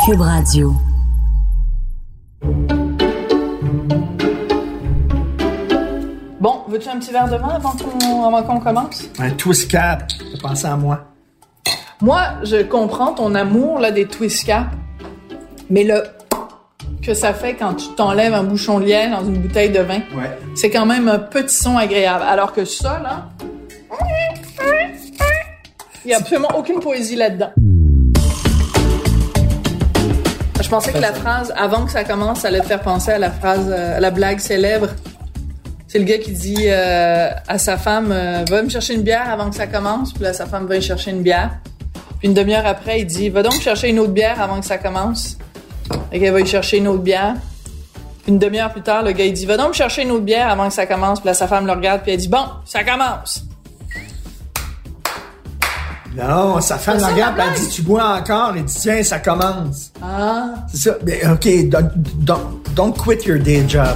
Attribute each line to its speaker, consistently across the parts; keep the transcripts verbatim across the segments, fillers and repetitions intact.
Speaker 1: Cube Radio.
Speaker 2: Bon, veux-tu un petit verre de vin avant qu'on, avant qu'on commence?
Speaker 3: Un twist cap, t'as pensé à moi.
Speaker 2: Moi, je comprends ton amour là, des twist cap, mais le que ça fait quand tu t'enlèves un bouchon de liège dans une bouteille de vin,
Speaker 3: Ouais.
Speaker 2: c'est quand même un petit son agréable. Alors que ça, là, il n'y a absolument aucune poésie là-dedans. Je pensais que la phrase, avant que ça commence, ça allait te faire penser à la phrase, euh, à la blague célèbre. C'est le gars qui dit euh, à sa femme euh, « Va me chercher une bière avant que ça commence ». Puis là, sa femme va y chercher une bière. Puis une demi-heure après, il dit « Va donc chercher une autre bière avant que ça commence ». Et qu'elle va y chercher une autre bière. Une demi-heure plus tard, le gars, il dit « Va donc me chercher une autre bière avant que ça commence ». Puis là, sa femme le regarde, puis elle dit « Bon, ça commence ».
Speaker 3: Non, sa femme
Speaker 2: C'est
Speaker 3: la
Speaker 2: ça,
Speaker 3: regarde,
Speaker 2: la
Speaker 3: elle
Speaker 2: blague?
Speaker 3: dit, tu bois encore, elle dit, tiens, ça commence.
Speaker 2: Ah.
Speaker 3: C'est ça. Mais, OK, don't, don't, don't quit your day job.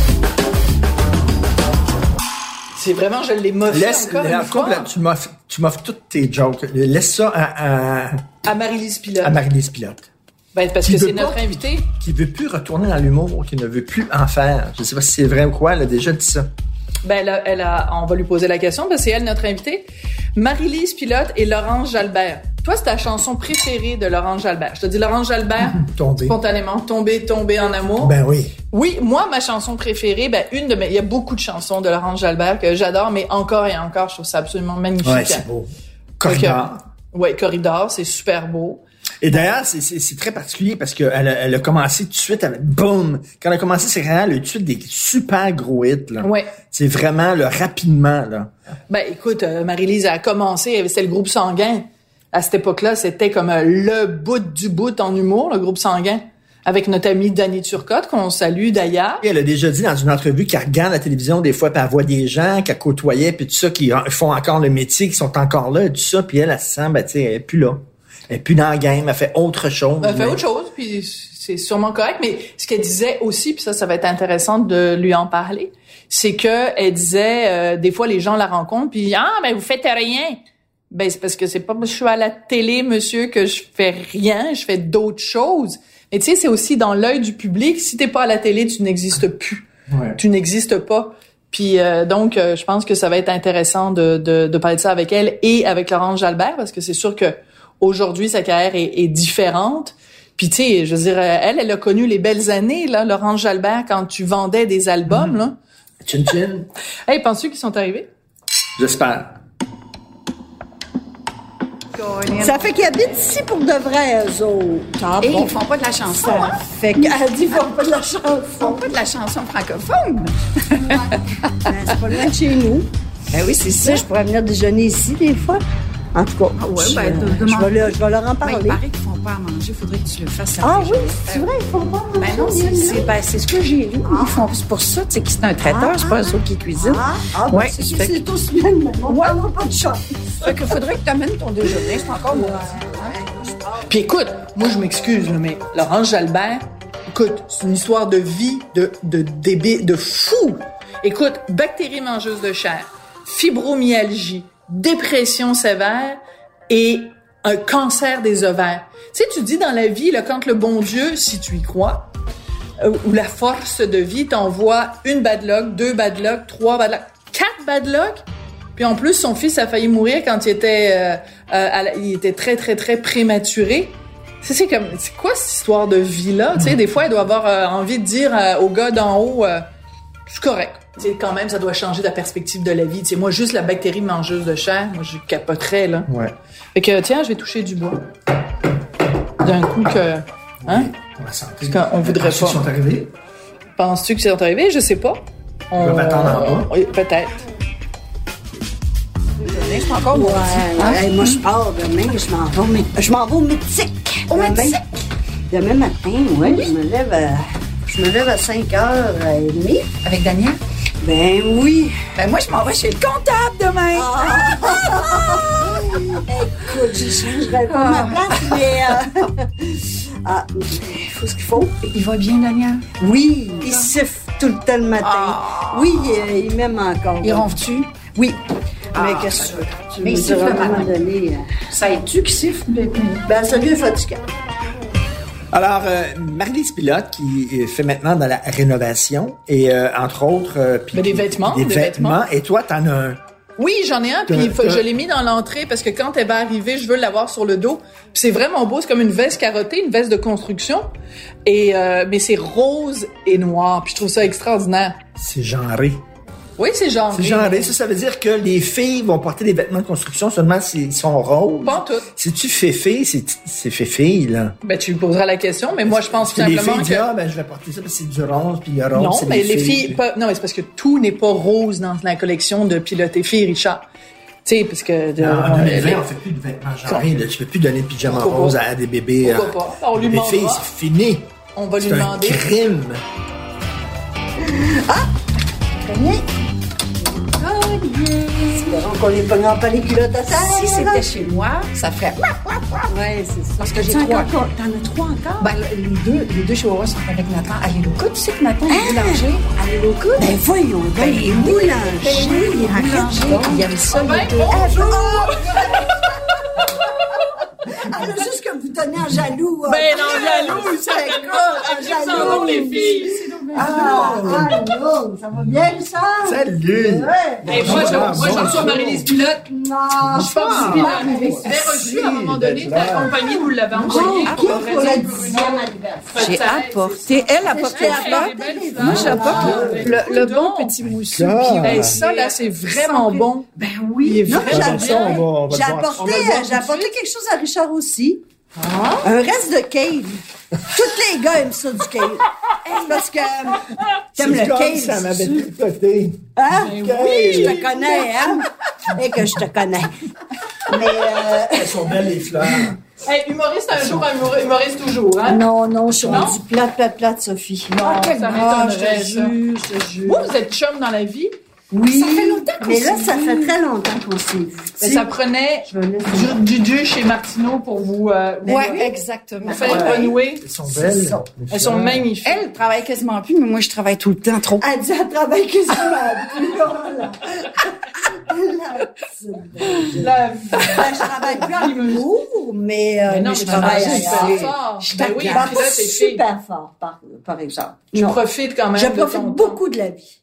Speaker 2: C'est vraiment, je l'ai moffé
Speaker 3: Laisse,
Speaker 2: encore
Speaker 3: la
Speaker 2: une fois.
Speaker 3: couple, là, tu m'offres, tu m'offres toutes tes jokes. Laisse ça à, à,
Speaker 2: À Marie-Lise Pilote.
Speaker 3: à Marie-Lise Pilote.
Speaker 2: Ben, parce
Speaker 3: Qui
Speaker 2: que
Speaker 3: veut
Speaker 2: c'est
Speaker 3: pas-
Speaker 2: notre invité.
Speaker 3: Qui veut plus retourner dans l'humour, qui ne veut plus en faire. Je sais pas si c'est vrai ou quoi, elle a déjà dit ça.
Speaker 2: Ben, elle a, elle a, on va lui poser la question parce que c'est elle notre invitée. Marie-Lise Pilote et Laurence Jalbert. Toi, c'est ta chanson préférée de Laurence Jalbert. Je te dis Laurence Jalbert.
Speaker 3: Tomber.
Speaker 2: Spontanément. Tomber, tomber en amour.
Speaker 3: Ben oui.
Speaker 2: Oui, moi, ma chanson préférée, ben, une de mes, il y a beaucoup de chansons de Laurence Jalbert que j'adore, mais encore et encore, je trouve ça absolument magnifique.
Speaker 3: Ouais, c'est beau. Corridor.
Speaker 2: Ouais, Corridor, c'est super beau.
Speaker 3: Et d'ailleurs, c'est, c'est, c'est très particulier parce qu'elle a, elle a commencé tout de suite avec boum. Quand elle a commencé, c'est vraiment le tout de suite des super gros hits, là.
Speaker 2: Ouais.
Speaker 3: C'est vraiment le rapidement, là.
Speaker 2: Ben, écoute, euh, Marie-Lise a commencé, c'était le groupe Sanguin. À cette époque-là, c'était comme euh, le bout du bout en humour, le groupe Sanguin. Avec notre amie Dany Turcotte, qu'on salue d'ailleurs.
Speaker 3: Et elle a déjà dit dans une entrevue qu'elle regarde la télévision des fois, puis elle voit des gens qu'elle côtoyait, puis tout ça, qui font encore le métier, qui sont encore là, et tout ça, puis elle, elle se sent, ben, tu sais, elle est plus là. Elle est plus dans le game, elle fait autre chose.
Speaker 2: Elle fait
Speaker 3: mais...
Speaker 2: autre chose, puis c'est sûrement correct. Mais ce qu'elle disait aussi, puis ça, ça va être intéressant de lui en parler, c'est que elle disait, euh, des fois, les gens la rencontrent, puis « Ah, ben vous faites rien ». Ben c'est parce que c'est pas parce que je suis à la télé, monsieur, que je fais rien, je fais d'autres choses. Mais tu sais, c'est aussi dans l'œil du public. Si t'es pas à la télé, tu n'existes plus.
Speaker 3: Ouais.
Speaker 2: Tu n'existes pas. Puis euh, donc, euh, je pense que ça va être intéressant de, de, de parler de ça avec elle et avec Laurence Jalbert, parce que c'est sûr que aujourd'hui, sa carrière est, est différente. Puis tu sais, je veux dire, elle, elle a connu les belles années, là, Laurence Jalbert, quand tu vendais des albums, mmh. là.
Speaker 3: Chin chin.
Speaker 2: Hey, penses-tu qu'ils sont arrivés?
Speaker 3: J'espère.
Speaker 4: Ça fait qu'ils habitent ici pour de vrai, eux autres. Ah,
Speaker 5: Et
Speaker 4: bon.
Speaker 5: ils font pas de la chanson.
Speaker 4: Ça fait qu'elle dit qu'ils font pas de la chanson.
Speaker 5: Ils font pas de la chanson francophone.
Speaker 4: Ben, c'est pas loin de chez nous.
Speaker 5: Ben oui, c'est ça.
Speaker 4: Ça, je pourrais venir déjeuner ici des fois. En tout cas,
Speaker 5: Ah ouais,
Speaker 4: je,
Speaker 5: ben, de-
Speaker 4: je,
Speaker 5: demande-
Speaker 4: vais leur, je vais leur en
Speaker 5: Ben,
Speaker 4: parler.
Speaker 5: il paraît qu'ils font pas à manger. Faudrait que tu le fasses.
Speaker 4: Ah
Speaker 5: après.
Speaker 4: oui, c'est vrai, ils font pas manger.
Speaker 5: Ben non, c'est, c'est, ben, c'est ce que j'ai lu. Ils font, c'est pour ça, tu sais, que c'est un traiteur, c'est pas eux autres qui cuisinent.
Speaker 4: Ah, ah ben,
Speaker 5: Ouais,
Speaker 4: c'est,
Speaker 5: fait
Speaker 4: c'est aussi bien de même. On
Speaker 5: Ouais.
Speaker 4: n'a pas de chance.
Speaker 5: Fait que faudrait que tu amènes ton déjeuner. C'est encore bon.
Speaker 2: Puis écoute, moi je m'excuse, là, mais Laurence Jalbert, écoute, c'est une histoire de vie de de débile, de fou. Écoute, bactéries mangeuses de chair, fibromyalgie, dépression sévère et un cancer des ovaires. Tu sais, tu dis dans la vie, là, quand le bon Dieu, si tu y crois, euh, ou la force de vie t'envoie une bad luck, deux bad luck, trois bad luck, quatre bad luck. Puis en plus, son fils a failli mourir quand il était, euh, euh, à la, il était très, très, très prématuré. C'est, c'est comme, c'est quoi cette histoire de vie-là? Tu sais, des fois, elle doit avoir euh, envie de dire euh, au gars d'en haut, euh, c'est correct. Tu sais, quand même, ça doit changer ta perspective de la vie. Tu sais, moi, juste la bactérie mangeuse de chair, moi, je capoterais, là.
Speaker 3: Ouais.
Speaker 2: Fait que, tiens, je vais toucher du bois. D'un coup que, hein?
Speaker 3: On va sentir.
Speaker 2: Parce qu'on voudrait
Speaker 3: Penses-tu
Speaker 2: pas.
Speaker 3: qu'ils sont arrivés?
Speaker 2: Penses-tu que c'est arrivé? Je sais pas. On
Speaker 3: va attendre en bas.
Speaker 2: Oui, peut-être.
Speaker 5: C'est encore bon.
Speaker 4: Ouais,
Speaker 5: Hein?
Speaker 4: ouais, moi, je pars demain, je m'en vais au, mé- je m'en vais au Médic.
Speaker 5: Au
Speaker 4: Demain-
Speaker 5: Médic?
Speaker 4: Demain matin, oui. Je me lève à, je me lève à cinq heures trente.
Speaker 5: Avec Daniel?
Speaker 4: Ben oui.
Speaker 5: Ben moi, je m'en vais chez le comptable demain.
Speaker 4: Écoute, je changerai pas ma place, mais... Euh, ah, il faut ce qu'il faut.
Speaker 5: Il va bien, Daniel?
Speaker 4: Oui, il siffle tout le temps le matin.
Speaker 5: Ah.
Speaker 4: Oui, il, il m'aime encore.
Speaker 5: Il ronfle-tu?
Speaker 4: Oui.
Speaker 5: Ah.
Speaker 4: Mais qu'est-ce que tu veux? Tu
Speaker 5: Mais
Speaker 4: me
Speaker 5: il siffle
Speaker 4: diras
Speaker 5: le
Speaker 4: à un moment
Speaker 5: matin.
Speaker 4: donné, euh,
Speaker 5: Ça aide-tu qui siffle?
Speaker 4: Ben, ça devient fatigant.
Speaker 3: Alors, euh, Marie-Lise Pilote, qui fait maintenant dans la rénovation, et euh, entre autres... Euh, puis,
Speaker 2: Mais des
Speaker 3: puis,
Speaker 2: vêtements,
Speaker 3: puis des,
Speaker 2: des
Speaker 3: vêtements.
Speaker 2: vêtements.
Speaker 3: Et toi, t'en as un.
Speaker 2: Oui, j'en ai un, puis il faut- je l'ai mis dans l'entrée parce que quand elle va arriver, je veux l'avoir sur le dos. Puis c'est vraiment beau, c'est comme une veste carottée, une veste de construction. Et euh, mais c'est rose et noir, puis je trouve ça extraordinaire.
Speaker 3: C'est genré.
Speaker 2: Oui, c'est genre.
Speaker 3: C'est genré. Ça, ça veut dire que les filles vont porter des vêtements de construction seulement s'ils sont roses.
Speaker 2: Pas en tout.
Speaker 3: Si tu fais fille, c'est, c'est fait fille, là.
Speaker 2: Ben tu lui poseras la question, mais moi je pense tout
Speaker 3: Parce que les
Speaker 2: simplement
Speaker 3: filles disent,
Speaker 2: que
Speaker 3: ah, ben, je vais porter ça parce que c'est du rose, puis le rose,
Speaker 2: non,
Speaker 3: c'est
Speaker 2: mais
Speaker 3: les
Speaker 2: les filles, pas- non, mais c'est parce que tout n'est pas rose dans la collection de Pilote et filles, Richard. Tu sais, parce que de,
Speaker 3: Non, en
Speaker 2: on-
Speaker 3: deux mille vingt,
Speaker 2: les-
Speaker 3: on fait plus de vêtements genrés, là. Tu peux plus donner de pyjama
Speaker 2: Pourquoi
Speaker 3: rose
Speaker 2: pas?
Speaker 3: à des bébés.
Speaker 2: Pourquoi
Speaker 3: euh,
Speaker 2: pas? On lui
Speaker 3: des
Speaker 2: demandera.
Speaker 3: filles, c'est fini.
Speaker 2: on va lui
Speaker 3: C'est un
Speaker 2: demander.
Speaker 3: crime.
Speaker 4: Prenez. Espérons qu'on les pognera pas les culottes à terre.
Speaker 5: Si c'était chez moi, ça ferait...
Speaker 4: Ouais, c'est ça.
Speaker 5: Parce que j'ai
Speaker 4: T'en as
Speaker 5: trois.
Speaker 4: encore- T'en as trois encore?
Speaker 5: Ben, les deux, les deux chihuahuas sont avec Nathan à l'Éloca. Tu sais que Nathan est boulanger à l'Éloca?
Speaker 4: Ben voyons, ben,
Speaker 5: Ben
Speaker 4: les
Speaker 5: oui,
Speaker 4: boulangers.
Speaker 5: Ben oui, les boulangers. Il y avait ça,
Speaker 2: Ben,
Speaker 5: l'été.
Speaker 2: bonjour!
Speaker 4: Elle a juste que vous tenez en jaloux. hein.
Speaker 2: Ben non, jaloux, ça fait
Speaker 4: D'accord,
Speaker 2: quoi? Jaloux, les filles.
Speaker 4: Ah, allô, ça va bien, ça?
Speaker 3: Salut!
Speaker 4: Ouais.
Speaker 2: Hey, moi, je,
Speaker 3: Ah,
Speaker 2: moi, je reçois Marie-Lise Pilote.
Speaker 4: Non,
Speaker 2: Je pense que Pilote avait reçu à un moment donné, ta compagnie vous l'avait envoyé.
Speaker 4: Ah,
Speaker 2: pour
Speaker 4: pour
Speaker 2: raison
Speaker 4: le
Speaker 2: pour une
Speaker 4: dixième
Speaker 2: autre.
Speaker 4: anniversaire.
Speaker 5: J'ai apporté. Elle apporte les fleurs. Moi, j'apporte le, le bon petit moussu.
Speaker 3: Ah.
Speaker 5: Puis,
Speaker 2: Hey, ça, là, c'est vraiment bon.
Speaker 5: ben
Speaker 2: Il
Speaker 5: oui.
Speaker 2: est
Speaker 4: Non, mais
Speaker 2: vraiment
Speaker 3: ça, on
Speaker 2: bien.
Speaker 3: va, on va
Speaker 4: J'ai
Speaker 3: le voir.
Speaker 4: apporté,
Speaker 2: On va le voir tout
Speaker 4: j'ai
Speaker 2: de
Speaker 4: apporté
Speaker 2: suite.
Speaker 4: quelque chose à Richard aussi. Un reste de cave. Tous les gars aiment ça, du cave. C'est parce que t'aimes
Speaker 3: C'est
Speaker 4: le
Speaker 3: comme
Speaker 4: cave.
Speaker 3: ça m'avait
Speaker 4: tu-
Speaker 3: tripoté.
Speaker 4: Hein?
Speaker 2: Ben
Speaker 3: oui.
Speaker 4: Je te connais, hein? Et que je te connais. Mais euh,
Speaker 3: Elles sont belles, les fleurs.
Speaker 2: Hey, humoriste un jour, humor- humoriste toujours, hein?
Speaker 4: non, non, je suis
Speaker 2: Non?
Speaker 4: rendue plate, plate, plate, Sophie.
Speaker 2: Non, ça
Speaker 4: Ah, je
Speaker 2: m'étonnerait,
Speaker 4: te
Speaker 2: ça.
Speaker 4: jure, je te jure.
Speaker 2: Vous, vous êtes chum dans la vie,
Speaker 4: Oui,
Speaker 5: Ça fait longtemps qu'on
Speaker 4: mais là,
Speaker 5: s'est
Speaker 4: ça
Speaker 5: vu.
Speaker 4: fait très longtemps qu'on s'est vu.
Speaker 2: mais ça prenait
Speaker 4: Je vais laisser-
Speaker 2: du, du Dieu chez Martineau pour vous, euh, vous,
Speaker 5: Ouais, exactement.
Speaker 2: vous faire renouer.
Speaker 3: Elles sont belles.
Speaker 4: ça.
Speaker 3: les
Speaker 2: Elles sont
Speaker 3: fleurs.
Speaker 2: magnifiques.
Speaker 5: Elle travaille quasiment plus, mais moi, je travaille tout le temps trop.
Speaker 4: Elle dit, elle travaille quasiment plus. Voilà. La petite.
Speaker 2: La-
Speaker 4: Ben, je travaille plus en humour, mais, euh,
Speaker 2: Mais non,
Speaker 4: mais je
Speaker 2: mais
Speaker 4: travaille
Speaker 2: tu travailles
Speaker 4: ailleurs.
Speaker 2: super fort.
Speaker 4: Je
Speaker 2: Ben oui,
Speaker 4: travaille
Speaker 2: puis là, t'es fille.
Speaker 4: super fort, par, par exemple.
Speaker 2: Tu
Speaker 4: Non.
Speaker 2: profites quand même
Speaker 4: Je
Speaker 2: de
Speaker 4: profite
Speaker 2: ton
Speaker 4: beaucoup de la vie.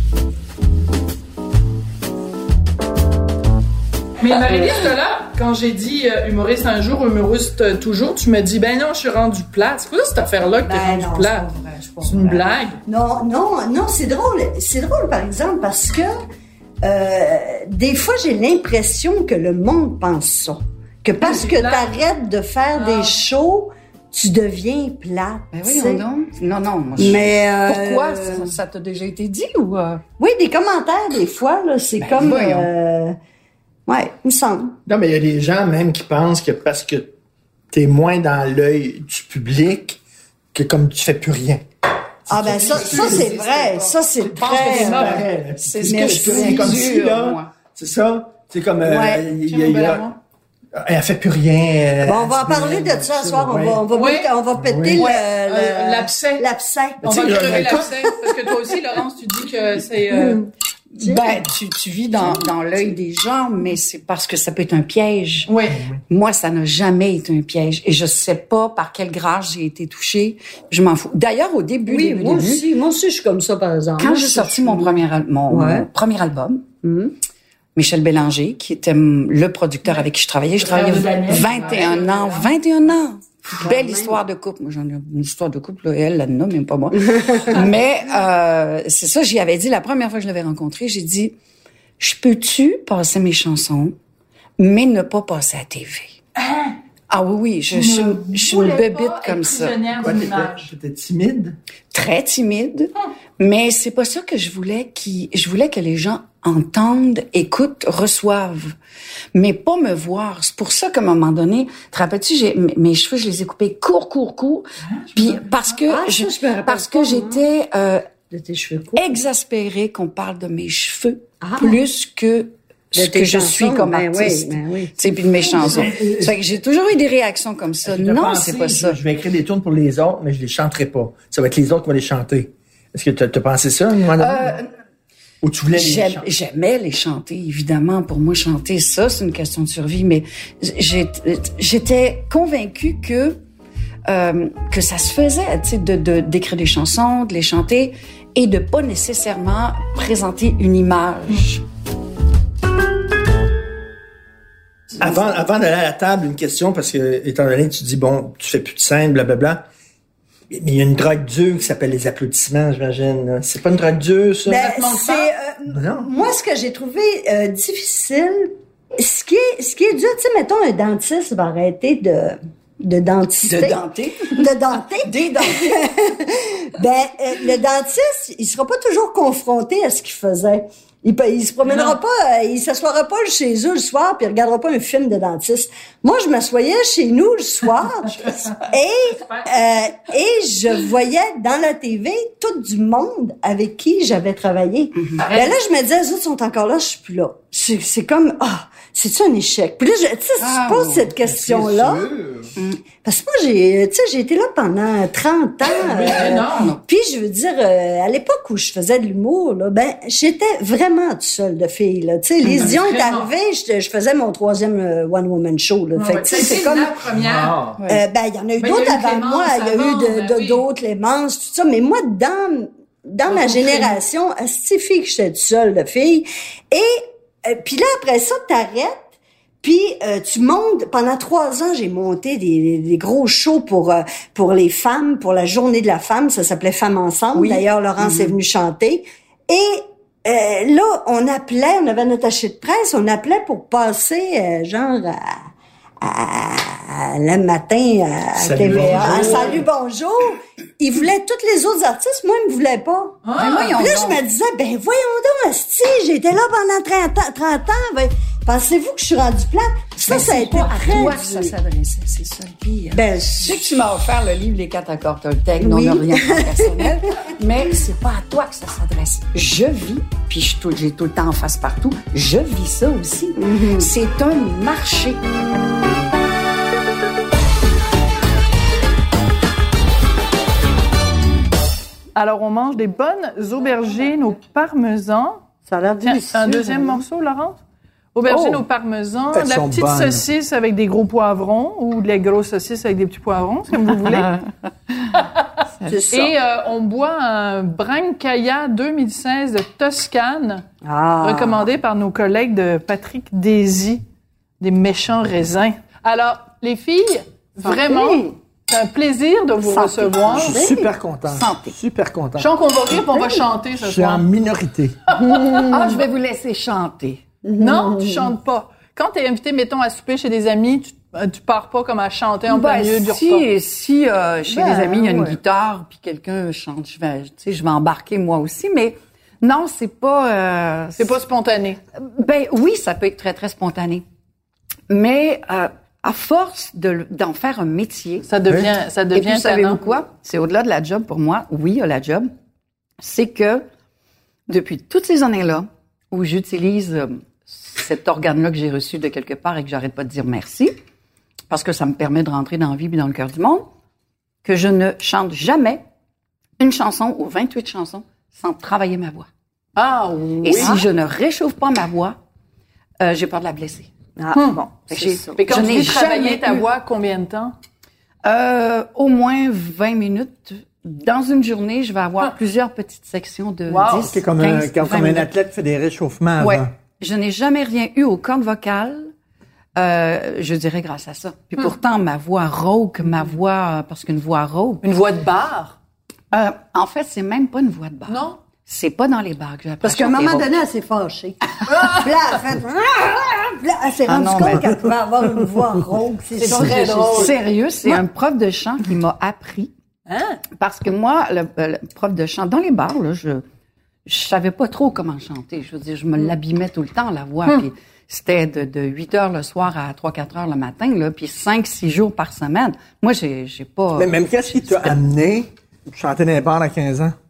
Speaker 2: Mais Marie-Lise, toi, là, quand j'ai dit euh, humoriste un jour, humoriste euh, toujours, tu me dis, ben non, je suis rendu plate. C'est quoi cette affaire-là que t'es
Speaker 4: Ben
Speaker 2: rendu
Speaker 4: non, c'est
Speaker 2: plate?
Speaker 4: pas vrai, c'est pas
Speaker 2: C'est une
Speaker 4: vrai.
Speaker 2: blague.
Speaker 4: Non, non, non, c'est drôle. C'est drôle, par exemple, parce que euh, des fois, j'ai l'impression que le monde pense ça. Que parce
Speaker 2: c'est
Speaker 4: que
Speaker 2: plate.
Speaker 4: t'arrêtes de faire
Speaker 2: Ah.
Speaker 4: des shows, tu deviens plate.
Speaker 5: Ben
Speaker 4: tu
Speaker 5: oui,
Speaker 4: sais.
Speaker 5: non, non, non. Moi, je-
Speaker 4: Mais euh,
Speaker 5: Pourquoi? Ça, ça t'a déjà été dit ou... euh?
Speaker 4: Oui, des commentaires, des fois, là, c'est
Speaker 5: Ben,
Speaker 4: comme...
Speaker 5: voyons.
Speaker 4: Euh, ouais, il me semble.
Speaker 3: Non, mais il y a des gens même qui pensent que parce que t'es moins dans l'œil du public, que comme tu fais plus rien.
Speaker 4: Ah ben ça, ça c'est vrai. Ça, c'est
Speaker 2: penses que
Speaker 4: très...
Speaker 2: c'est ça?
Speaker 4: euh,
Speaker 5: C'est
Speaker 3: C'est
Speaker 5: ce
Speaker 3: que
Speaker 5: que
Speaker 3: je
Speaker 5: je
Speaker 3: fais rien
Speaker 5: dis
Speaker 3: comme si,
Speaker 5: dur,
Speaker 3: là.
Speaker 5: moi.
Speaker 3: C'est ça? C'est comme... euh,
Speaker 4: Ouais.
Speaker 3: il y a-
Speaker 2: Tiens,
Speaker 3: il y
Speaker 2: mon
Speaker 3: a-
Speaker 2: bel amour.
Speaker 3: Elle fait plus rien. euh,
Speaker 4: Bon, on va en
Speaker 3: elle se
Speaker 4: parler
Speaker 3: met-
Speaker 4: de ça ce soir. On
Speaker 3: ouais.
Speaker 4: va, on va,
Speaker 2: Oui.
Speaker 4: péter- on va péter
Speaker 3: Oui.
Speaker 4: le-
Speaker 2: Euh,
Speaker 4: le-
Speaker 2: l'abcès.
Speaker 4: L'abcès.
Speaker 2: On
Speaker 3: Tu
Speaker 2: va
Speaker 3: sais,
Speaker 2: crever
Speaker 3: euh,
Speaker 2: l'abcès. Parce que toi aussi, Laurence, tu dis que c'est... euh,
Speaker 5: Ben, tu, tu vis dans, dans l'œil des gens, mais c'est parce que ça peut être un piège.
Speaker 2: Oui.
Speaker 5: Moi, ça n'a jamais été un piège. Et je sais pas par quelle grâce j'ai été touchée. Je m'en fous. D'ailleurs, au début,
Speaker 4: Oui,
Speaker 5: début,
Speaker 4: moi
Speaker 5: début,
Speaker 4: aussi. Moi aussi, je suis comme ça, par exemple.
Speaker 5: quand
Speaker 4: Moi,
Speaker 5: j'ai
Speaker 4: je-
Speaker 5: sorti
Speaker 4: je-
Speaker 5: mon premier, al- mon
Speaker 4: Ouais.
Speaker 5: premier album,
Speaker 4: Hum.
Speaker 5: Michel Bélanger, qui était hum, le producteur avec qui je travaillais, je
Speaker 2: frère
Speaker 5: travaillais
Speaker 2: de Daniel.
Speaker 5: vingt et un ans, vingt et un ans. Belle histoire de couple. Moi, j'en ai une histoire de couple, là, elle, elle n'a même pas moi. Mais euh, c'est ça, j'y avais dit la première fois que je l'avais rencontré, j'ai dit, je peux-tu passer mes chansons, mais ne pas passer à T V? Ah oui, oui, je, je, suis une- je suis une bébite comme ça.
Speaker 3: Quoi, t'étais- t'étais timide?
Speaker 5: Très timide, mais c'est pas ça que je voulais qui je voulais que les gens entendent, écoutent, reçoivent, mais pas me voir. C'est pour ça qu'à un moment donné, te rappelles-tu, j'ai mes, mes cheveux, je les ai coupés court, court, court, puis parce que
Speaker 4: Ah, ça,
Speaker 5: je,
Speaker 4: je me rappelle
Speaker 5: parce
Speaker 4: pas,
Speaker 5: que j'étais euh,
Speaker 4: De tes cheveux courts.
Speaker 5: exaspérée qu'on parle de mes cheveux
Speaker 4: Ah.
Speaker 5: plus que
Speaker 4: De
Speaker 5: ce
Speaker 4: tes
Speaker 5: que je
Speaker 4: chansons,
Speaker 5: suis comme
Speaker 4: ben oui,
Speaker 5: artiste.
Speaker 4: ben oui.
Speaker 5: Tu sais, puis de mes chansons. Ça fait que j'ai toujours eu des réactions comme ça.
Speaker 3: J'ai
Speaker 5: Non,
Speaker 3: pensé,
Speaker 5: c'est pas
Speaker 3: je-
Speaker 5: ça.
Speaker 3: Je vais écrire des tunes pour les autres, mais je les chanterai pas. Ça va être les autres qui vont les chanter. Est-ce que tu as pensé ça, à un moment donné?
Speaker 5: Euh,
Speaker 3: Ou tu voulais les
Speaker 5: J'aime-
Speaker 3: chanter?
Speaker 5: J'aimais les chanter, évidemment. Pour moi, chanter, ça, c'est une question de survie. Mais j'ai- j'étais convaincue que euh, que ça se faisait, tu sais, de, de, d'écrire des chansons, de les chanter et de pas nécessairement présenter une image.
Speaker 3: Avant, avant d'aller à la table, une question, parce que, étant donné que tu dis, bon, tu fais plus de scène, blablabla, mais il y a une drogue dure qui s'appelle les applaudissements, j'imagine. Là. C'est pas une drogue dure, ça?
Speaker 4: Ben, c'est, euh,
Speaker 3: non.
Speaker 4: Moi, ce que j'ai trouvé euh, difficile, ce qui est, ce qui est dur, tu sais, mettons, un dentiste va arrêter de, de dentister.
Speaker 5: De denter.
Speaker 4: De denter.
Speaker 5: Des dentés.
Speaker 4: Ben, euh, le dentiste, il sera pas toujours confronté à ce qu'il faisait. Il, il se promènera
Speaker 2: Non.
Speaker 4: pas, euh, il s'assoira pas chez eux le soir puis il regardera pas un film de dentiste. Moi, je m'assoyais chez nous le soir et euh, et je voyais dans la T V tout du monde avec qui j'avais travaillé.
Speaker 2: Mm-hmm.
Speaker 4: Ben là, je me disais, les autres sont encore là, je suis plus là. C'est, c'est comme ah, c'est-tu un échec? Puis là, je, tu sais,
Speaker 5: Ah,
Speaker 4: je pose cette question-là. Parce que moi, j'ai, tu sais, j'ai été là pendant trente ans. euh,
Speaker 2: énorme.
Speaker 4: Puis, je veux dire, euh, à l'époque où je faisais de l'humour, là, ben, j'étais vraiment toute seule de fille, là. Tu sais, les Dion est
Speaker 2: Vraiment.
Speaker 4: arrivé, je, je faisais mon troisième euh, one-woman show, là. Fait que, tu sais, c'est comme...
Speaker 2: la première.
Speaker 3: Ah.
Speaker 4: Euh, ben, il y en a eu
Speaker 2: Ben,
Speaker 4: d'autres
Speaker 2: il y a eu
Speaker 4: avant
Speaker 2: Clémence
Speaker 4: moi. Il y a eu
Speaker 2: avant,
Speaker 4: de,
Speaker 2: ben
Speaker 4: de-
Speaker 2: oui.
Speaker 4: d'autres, Clémence, tout ça. Mais moi, dans, dans ma
Speaker 2: ton
Speaker 4: génération, c'est fille que j'étais toute seule de fille. Et, euh, puis là, après ça, t'arrêtes. Puis euh, tu montes, pendant trois ans, j'ai monté des, des, des gros shows pour euh, pour les femmes, pour la journée de la femme, ça s'appelait Femmes Ensemble.
Speaker 5: Oui.
Speaker 4: D'ailleurs, Laurence
Speaker 5: Mm-hmm.
Speaker 4: est venue chanter. Et euh, là, on appelait, on avait un attaché de presse, on appelait pour passer euh, genre à, à, à le matin à
Speaker 3: Salut,
Speaker 4: T V A.
Speaker 3: bonjour.
Speaker 4: À Salut bonjour. Ils voulaient tous les autres artistes, moi ils me voulaient pas.
Speaker 2: Ah,
Speaker 5: voyons
Speaker 4: Puis là,
Speaker 5: donc.
Speaker 4: je me disais, ben voyons donc, asti, j'étais là pendant trente ans. trente ans ben, pensez-vous que je suis rendue plate? Ça,
Speaker 5: Mais
Speaker 4: ça a
Speaker 5: c'est
Speaker 4: été
Speaker 5: pas à
Speaker 4: très
Speaker 5: toi que ça
Speaker 4: dur.
Speaker 5: s'adressait, c'est ça le pire.
Speaker 4: Ben,
Speaker 5: Je sais que tu m'as offert le livre Les quatre accords Toltec, non,
Speaker 4: Oui.
Speaker 5: de rien de personnel, mais c'est pas à toi que ça s'adresse. Je vis, puis je tout- j'ai tout le temps en face partout, je vis ça aussi.
Speaker 4: Mm-hmm.
Speaker 5: C'est un marché.
Speaker 1: Alors, on mange des bonnes aubergines au parmesan.
Speaker 4: ça a l'air
Speaker 1: Tiens,
Speaker 4: délicieux.
Speaker 1: un deuxième
Speaker 4: hein.
Speaker 1: morceau, Laurence? Aubergine
Speaker 3: Oh!
Speaker 1: au parmesan,
Speaker 3: Elles
Speaker 1: la
Speaker 3: sont
Speaker 1: petite
Speaker 3: bonnes.
Speaker 1: saucisse avec des gros poivrons ou les grosses saucisses avec des petits poivrons, c'est comme vous voulez.
Speaker 4: C'est ça.
Speaker 1: Et euh, on boit un Brancaia deux mille seize de Toscane,
Speaker 4: Ah.
Speaker 1: recommandé par nos collègues de Patrick Désy, des méchants raisins. Alors, les filles, vraiment, c'est un plaisir de vous
Speaker 5: Santé.
Speaker 1: recevoir.
Speaker 3: Je suis super content.
Speaker 5: Santé.
Speaker 3: Super content.
Speaker 1: Je sens qu'on va rire et on va chanter ce
Speaker 3: Je suis
Speaker 1: soir.
Speaker 3: en minorité.
Speaker 5: Ah, je vais vous laisser chanter.
Speaker 1: Non, tu chantes pas. Quand t'es invité, mettons, à souper chez des amis, tu, euh, tu pars pas comme à chanter en plein
Speaker 5: Ben,
Speaker 1: milieu du repas.
Speaker 5: si, si euh, chez
Speaker 4: Ben,
Speaker 5: des amis, il y a une
Speaker 4: ouais.
Speaker 5: guitare, puis quelqu'un chante, je vais, tu sais, je vais embarquer moi aussi, mais non, c'est pas... euh,
Speaker 1: C'est pas spontané.
Speaker 5: Ben oui, ça peut être très, très spontané. Mais euh, à force de, d'en faire un métier,
Speaker 1: Ça devient, ça
Speaker 5: et
Speaker 1: devient
Speaker 5: puis savez-vous
Speaker 1: tannant.
Speaker 5: quoi? C'est au-delà de la job pour moi. Oui, il y a la job. C'est que depuis toutes ces années-là où j'utilise euh, cet organe-là que j'ai reçu de quelque part et que j'arrête pas de dire merci, parce que ça me permet de rentrer dans la vie et dans le cœur du monde, que je ne chante jamais une chanson ou vingt-huit chansons sans travailler ma voix.
Speaker 1: Ah oui.
Speaker 5: Et si je ne réchauffe pas ma voix, euh, j'ai peur de la blesser.
Speaker 4: Ah, bon,
Speaker 5: Fait que
Speaker 4: c'est
Speaker 5: j'ai-
Speaker 4: ça.
Speaker 1: Mais quand
Speaker 5: je
Speaker 1: tu
Speaker 5: n'ai
Speaker 1: dis travailler
Speaker 5: jamais
Speaker 1: ta
Speaker 5: eu-
Speaker 1: voix, combien de temps?
Speaker 5: Euh, au moins vingt minutes. Dans une journée, je vais avoir plusieurs petites sections de
Speaker 1: Wow.
Speaker 5: dix,
Speaker 3: C'est comme, un,
Speaker 5: quinze,
Speaker 3: comme,
Speaker 5: vingt
Speaker 3: comme un
Speaker 5: minutes.
Speaker 3: athlète fait des réchauffements
Speaker 5: Ouais.
Speaker 3: avant.
Speaker 5: Je n'ai jamais rien eu aux cordes vocales. Euh, je dirais grâce à ça. Puis pourtant, ma voix rauque, ma voix, euh, parce qu'une voix rauque,
Speaker 1: Une voix de bar?
Speaker 5: euh, en fait, c'est même pas une voix de bar.
Speaker 1: Non?
Speaker 5: C'est pas dans les bars que j'ai appris
Speaker 4: Parce qu'à un moment donné, elle s'est fâchée. Puis là, elle a fait... Puis là, elle s'est
Speaker 5: Ah
Speaker 4: rendue
Speaker 5: non,
Speaker 4: compte
Speaker 5: mais-
Speaker 4: qu'elle pouvait avoir une voix rauque. C'est ça.
Speaker 1: très
Speaker 4: que j'ai-
Speaker 1: drôle.
Speaker 5: Sérieux, c'est un prof de chant qui m'a appris.
Speaker 1: Hein?
Speaker 5: Parce que moi, le, le prof de chant, dans les bars, là, je je savais pas trop comment chanter. Je veux dire, je me l'abîmais tout le temps, la voix. Puis c'était de, de huit heures le soir à trois quatre heures le matin, là, puis cinq six jours par semaine. Moi, j'ai j'ai pas...
Speaker 3: Mais même qu'est-ce qui t'a amené à chanter dans les bars à quinze ans?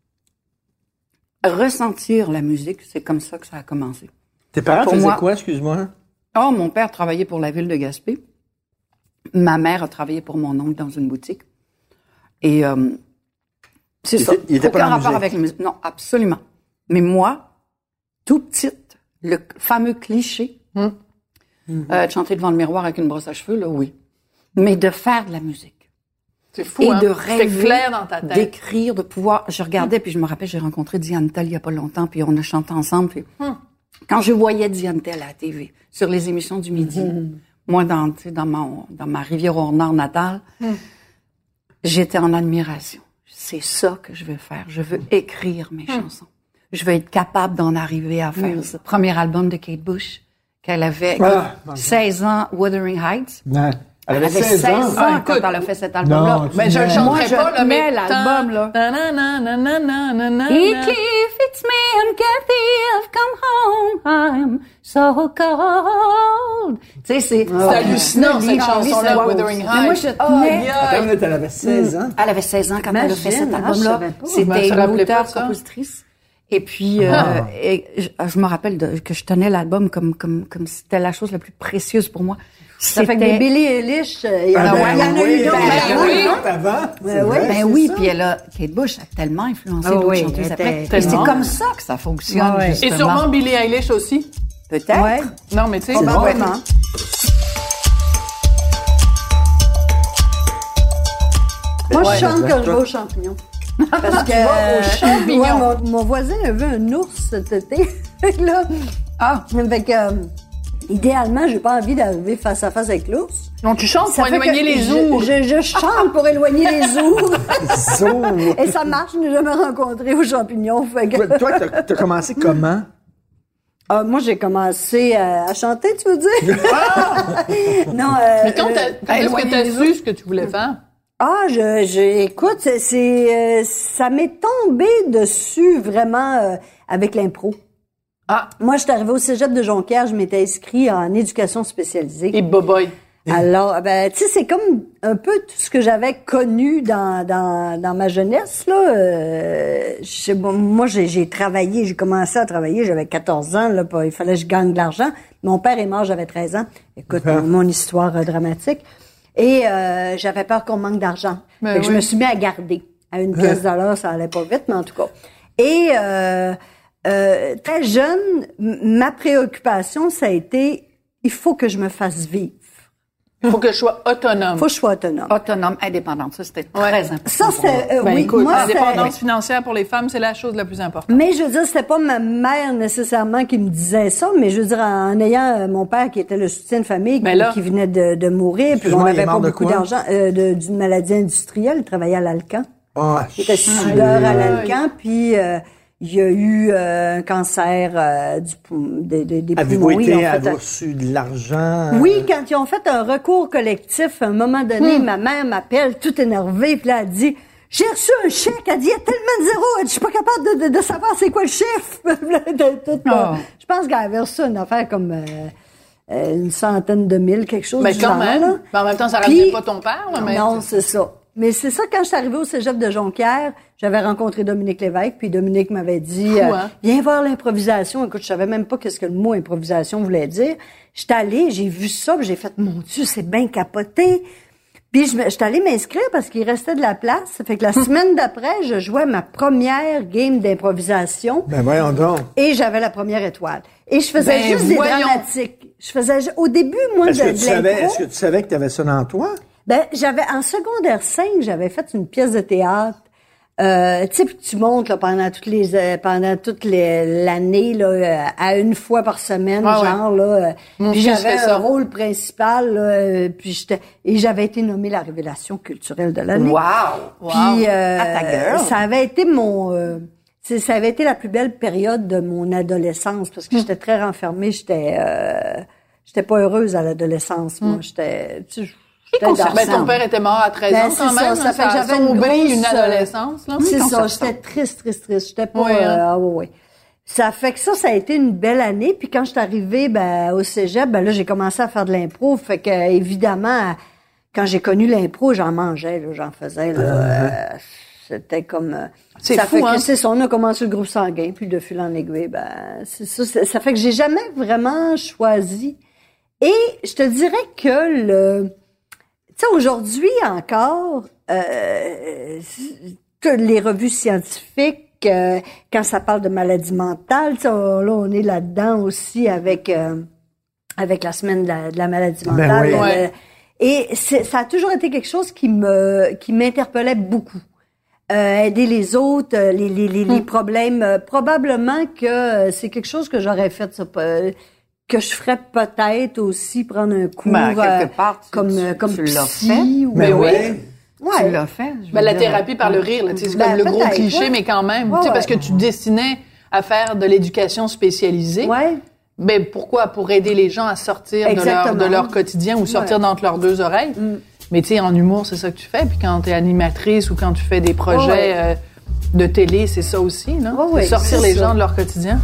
Speaker 5: Ressentir la musique, c'est comme ça que ça a commencé.
Speaker 3: Tes parents
Speaker 5: Pour
Speaker 3: faisaient
Speaker 5: moi-
Speaker 3: quoi, excuse-moi?
Speaker 5: Oh, mon père travaillait pour la ville de Gaspé. Ma mère a travaillé pour mon oncle dans une boutique. Et euh, c'est
Speaker 3: Il
Speaker 5: ça.
Speaker 3: était- il était pas
Speaker 5: Aucun
Speaker 3: dans la
Speaker 5: rapport
Speaker 3: musique.
Speaker 5: avec la musique. Non, absolument. Mais moi, tout petite, le fameux cliché euh, de chanter devant le miroir avec une brosse à cheveux, là, oui. Mais de faire de la musique.
Speaker 1: C'est fou,
Speaker 5: et
Speaker 1: hein?
Speaker 5: de
Speaker 1: C'est
Speaker 5: rêver,
Speaker 1: clair dans ta tête.
Speaker 5: d'écrire, de pouvoir... Je regardais, puis je me rappelle, j'ai rencontré Diane-Tell il y a pas longtemps, puis on a chanté ensemble. Puis
Speaker 1: Hum.
Speaker 5: quand je voyais Diane-Tell à la T V, sur les émissions du midi, moi, dans, tu sais, dans, mon, dans ma Rivière-au-Nord natale,
Speaker 1: Hum.
Speaker 5: j'étais en admiration. C'est ça que je veux faire. Je veux écrire mes
Speaker 1: Hum.
Speaker 5: chansons. Je veux être capable d'en arriver à faire ce premier album de Kate Bush, qu'elle avait
Speaker 3: Ah,
Speaker 5: seize ans, Wuthering Heights.
Speaker 3: Non. Elle
Speaker 5: Elle
Speaker 3: avait
Speaker 5: avait
Speaker 3: seize ans.
Speaker 1: Ah,
Speaker 5: quand
Speaker 1: écoute.
Speaker 5: elle a fait cet album-là.
Speaker 3: Non, tu
Speaker 1: Mais je le
Speaker 3: Mais-
Speaker 1: chanterai
Speaker 5: Moi, je
Speaker 1: pas, là, mais...
Speaker 5: tenais l'album, là.
Speaker 1: Ta-na-na-na-na-na-na-na.
Speaker 5: Heathcliff, it's me and Kathy, I've come home, I'm so cold. Tu sais, c'est...
Speaker 1: C'est hallucinant, cette chanson-là, Wuthering
Speaker 5: Mais moi,
Speaker 1: Heights.
Speaker 5: je
Speaker 1: Oh,
Speaker 5: tenais...
Speaker 1: yeah.
Speaker 3: Attends une minute, elle avait seize ans.
Speaker 5: Elle avait seize ans quand elle a fait cet
Speaker 4: Imagine, ah, je
Speaker 5: album-là.
Speaker 4: savais pas.
Speaker 1: Je
Speaker 5: C'était
Speaker 1: me
Speaker 5: une
Speaker 1: rappelais pas de ça.
Speaker 5: auteure-compositrice. Et puis, euh, et je, je me rappelle de, que je tenais l'album comme comme comme si c'était la chose la plus précieuse pour moi.
Speaker 4: Ça fait que des Billie Eilish, euh, il y en a,
Speaker 3: Ah,
Speaker 4: il y en a
Speaker 3: oui,
Speaker 4: eu d'autres.
Speaker 3: ben
Speaker 4: avant,
Speaker 3: oui.
Speaker 4: non?
Speaker 3: Avant.
Speaker 4: Ben oui.
Speaker 5: Ben oui, puis elle a Kate Bush a tellement influencé
Speaker 4: Ah
Speaker 5: d'autres
Speaker 4: oui,
Speaker 5: chanteuses
Speaker 4: elle
Speaker 5: après.
Speaker 4: était
Speaker 5: Et c'est
Speaker 1: tellement.
Speaker 5: comme ça que ça fonctionne
Speaker 4: Ah ouais.
Speaker 5: justement.
Speaker 1: Et sûrement Billie Eilish aussi.
Speaker 5: Peut-être.
Speaker 4: Ouais,
Speaker 1: Non, mais tu sais...
Speaker 4: probablement. Moi, je
Speaker 3: Ouais,
Speaker 4: chante
Speaker 3: exact,
Speaker 4: quand je
Speaker 3: toi.
Speaker 4: vais aux champignons. Parce que
Speaker 1: vas aux champignons.
Speaker 4: ouais, mon, mon voisin avait un ours cet été. Fait que là,
Speaker 5: Ah,
Speaker 4: fait que, euh, idéalement, j'ai pas envie d'arriver face à face avec l'ours.
Speaker 1: Donc, tu chantes
Speaker 4: Ça
Speaker 1: pour
Speaker 4: fait que
Speaker 1: éloigner les
Speaker 4: je-
Speaker 1: ours.
Speaker 4: Je, je chante pour éloigner les ours.
Speaker 3: Zoom.
Speaker 4: Et ça marche, je n'ai jamais rencontré aux champignons. Fait que,
Speaker 3: Toi, toi, t'as t'as commencé comment?
Speaker 4: Ah, moi, j'ai commencé à, à chanter, tu veux dire? non, euh,
Speaker 1: Mais quand
Speaker 4: euh,
Speaker 1: t'as- quand est-ce que
Speaker 5: éloigner
Speaker 1: t'as
Speaker 5: les
Speaker 1: su ce que tu voulais faire?
Speaker 4: Ah, je, je écoute, c'est, c'est, euh, ça m'est tombé dessus vraiment euh, avec l'impro.
Speaker 1: Ah,
Speaker 4: Moi, j'étais arrivée au cégep de Jonquière, je m'étais inscrite en éducation spécialisée.
Speaker 1: et boboy.
Speaker 4: Alors, ben, tu sais, c'est comme un peu tout ce que j'avais connu dans dans, dans ma jeunesse là. Euh, je- bon, moi, j'ai, j'ai travaillé, j'ai commencé à travailler, j'avais quatorze ans là, pas- il fallait que je gagne de l'argent. Mon père est mort, j'avais treize ans. Écoute, mon, mon histoire euh, dramatique. Et euh, j'avais peur qu'on manque d'argent.
Speaker 1: Ben
Speaker 4: Fait que
Speaker 1: oui.
Speaker 4: je me suis mis à garder à une pièce de l'heure, ça allait pas vite, mais en tout cas. Et euh, euh, très jeune, m- ma préoccupation, ça a été, il faut que je me fasse vivre.
Speaker 1: Il faut que je sois autonome.
Speaker 4: Faut que je sois autonome.
Speaker 5: autonome, indépendante, ça c'était très important.
Speaker 4: Ça, c'était, euh,
Speaker 1: Ben,
Speaker 4: oui,
Speaker 1: écoute,
Speaker 4: moi,
Speaker 1: l'indépendance
Speaker 4: c'était,
Speaker 1: financière pour les femmes, c'est la chose la plus importante.
Speaker 4: mais je veux dire, c'était pas ma mère nécessairement qui me disait ça, mais je veux dire, en ayant euh, mon père qui était le soutien de famille,
Speaker 1: Mais
Speaker 4: qui,
Speaker 1: là-
Speaker 4: qui venait de, de mourir, puis on
Speaker 3: Excuse-moi, il est
Speaker 4: n'avait pas
Speaker 3: mort de
Speaker 4: beaucoup
Speaker 3: quoi?
Speaker 4: d'argent, euh, de- d'une maladie industrielle, il travaillait à l'Alcan.
Speaker 3: Ah,
Speaker 4: Il était soudeur à l'Alcan, puis euh, il y a eu euh, un cancer euh, du pou- des, des, des
Speaker 3: avez-vous
Speaker 4: poumons. Ils ont
Speaker 3: été,
Speaker 4: fait
Speaker 3: avez-vous
Speaker 4: un-
Speaker 3: reçu de l'argent?
Speaker 4: Oui, quand ils ont fait un recours collectif, à un moment
Speaker 1: Hmm.
Speaker 4: donné, ma mère m'appelle toute énervée, puis là, elle dit « J'ai reçu un chèque. » Elle dit « Il y a tellement de zéros. Elle dit, je suis pas capable de, de, de savoir c'est quoi le chiffre. » Tout,
Speaker 5: Oh.
Speaker 4: Je pense qu'elle avait reçu une affaire comme euh, euh, une centaine de mille, quelque chose
Speaker 1: Mais
Speaker 4: du
Speaker 1: quand
Speaker 4: genre,
Speaker 1: même.
Speaker 4: là.
Speaker 1: Mais en même temps, ça
Speaker 4: Puis-
Speaker 1: rajeunit pas ton père, là, mais...
Speaker 4: Non, c'est ça. Mais c'est ça, quand je suis arrivée au cégep de Jonquière, j'avais rencontré Dominique Lévesque, puis Dominique m'avait dit,
Speaker 1: Fou,
Speaker 4: euh,
Speaker 1: hein?
Speaker 4: viens voir l'improvisation. Écoute, je savais même pas qu'est-ce que le mot improvisation voulait dire. J'étais allée, j'ai vu ça, puis j'ai fait, mon Dieu, c'est bien capoté. Puis je me- j'étais allée m'inscrire parce qu'il restait de la place. Ça fait que la semaine d'après, je jouais ma première game d'improvisation.
Speaker 3: Ben voyons donc.
Speaker 4: Et j'avais la première étoile. Et je faisais
Speaker 1: Ben,
Speaker 4: juste des
Speaker 1: voyons.
Speaker 4: dramatiques. Je faisais, au début, moi,
Speaker 3: Est-ce
Speaker 4: de,
Speaker 3: que,
Speaker 4: de
Speaker 3: tu savais,
Speaker 4: l'impro-
Speaker 3: est-ce que tu savais que tu avais ça dans toi?
Speaker 4: ben, j'avais, en secondaire cinq, j'avais fait une pièce de théâtre. Euh, tu sais, puis tu montes, là, pendant toutes les, euh, pendant toute les- l'année, là, euh, à une fois par semaine,
Speaker 1: Ah ouais.
Speaker 4: genre, là. euh,
Speaker 1: Mon
Speaker 4: puis
Speaker 1: fils
Speaker 4: j'avais
Speaker 1: fait
Speaker 4: un
Speaker 1: ça.
Speaker 4: rôle principal, là, euh, puis j'étais, et j'avais été nommée la révélation culturelle de l'année.
Speaker 5: Wow!
Speaker 4: Puis, euh,
Speaker 5: À ta girl.
Speaker 4: ça avait été mon, euh, c'est- ça avait été la plus belle période de mon adolescence, parce que j'étais très renfermée, j'étais, euh, j'étais pas heureuse à l'adolescence, moi, j'étais, tu sais, j'étais
Speaker 1: Ben,
Speaker 4: dans-
Speaker 1: ton père était mort à treize
Speaker 4: Ben,
Speaker 1: ans
Speaker 4: c'est
Speaker 1: quand
Speaker 4: ça,
Speaker 1: même.
Speaker 4: ça
Speaker 1: hein,
Speaker 4: fait que
Speaker 1: a
Speaker 4: j'avais une
Speaker 1: sombré
Speaker 4: grosse,
Speaker 1: une
Speaker 4: euh,
Speaker 1: adolescence, là.
Speaker 4: C'est
Speaker 1: Quand
Speaker 4: ça,
Speaker 1: ça
Speaker 4: j'étais triste, triste, triste. J'étais pas...
Speaker 1: Oui, hein.
Speaker 4: euh, ah oui, oui. Ça fait que ça, ça a été une belle année. Puis quand je suis arrivée ben, au cégep, ben là, j'ai commencé à faire de l'impro. Fait que, évidemment, quand j'ai connu l'impro, j'en mangeais, là, j'en faisais. Là, euh, c'était comme... euh,
Speaker 1: C'est
Speaker 4: ça
Speaker 1: fou,
Speaker 4: fait
Speaker 1: hein?
Speaker 4: que c'est ça, on a commencé le groupe sanguin, puis de fil en aiguille, ben, c'est ça. c'est- Ça fait que j'ai jamais vraiment choisi. Et je te dirais que le... Tu sais, aujourd'hui encore, euh, toutes les revues scientifiques, euh, quand ça parle de maladie mentale, tu sais, on- là, on est là-dedans aussi avec euh, avec la semaine de la, de la maladie
Speaker 3: Ben
Speaker 4: mentale.
Speaker 3: oui.
Speaker 4: Le-
Speaker 1: Ouais.
Speaker 4: Et c'est, ça a toujours été quelque chose qui me qui m'interpellait beaucoup. Euh, aider les autres, euh, les les les, les problèmes. Euh, probablement que euh, c'est quelque chose que j'aurais fait, ça, euh, que je ferais peut-être aussi prendre un cours
Speaker 5: Ben, quelque
Speaker 4: euh,
Speaker 5: part, tu-
Speaker 4: comme
Speaker 5: tu-
Speaker 4: euh, comme
Speaker 5: tu l'as
Speaker 4: psy
Speaker 5: fait.
Speaker 4: ou
Speaker 3: Mais
Speaker 1: oui.
Speaker 3: ouais.
Speaker 5: Tu
Speaker 4: ouais.
Speaker 5: l'as fait. je veux
Speaker 1: Ben, la
Speaker 5: dire.
Speaker 1: thérapie par le rire, là, tu sais, c'est
Speaker 4: Ben,
Speaker 1: comme le gros
Speaker 4: peut-être,
Speaker 1: cliché,
Speaker 4: ouais.
Speaker 1: mais quand même,
Speaker 4: Ouais,
Speaker 1: tu sais, parce
Speaker 4: ouais.
Speaker 1: que tu te destinais à faire de l'éducation spécialisée.
Speaker 4: Ouais.
Speaker 1: Ben pourquoi? Pour aider les gens à sortir de leur,
Speaker 4: Exactement.
Speaker 1: de leur quotidien ou sortir
Speaker 4: Ouais.
Speaker 1: d'entre leurs deux oreilles.
Speaker 4: Mm.
Speaker 1: Mais tu sais, en humour, c'est ça que tu fais. Puis quand tu es animatrice ou quand tu fais des projets
Speaker 4: Ouais.
Speaker 1: euh, de télé, c'est ça aussi, non?
Speaker 4: Ouais, ouais,
Speaker 1: C'est sortir
Speaker 4: c'est
Speaker 1: les
Speaker 4: ça.
Speaker 1: gens de leur quotidien.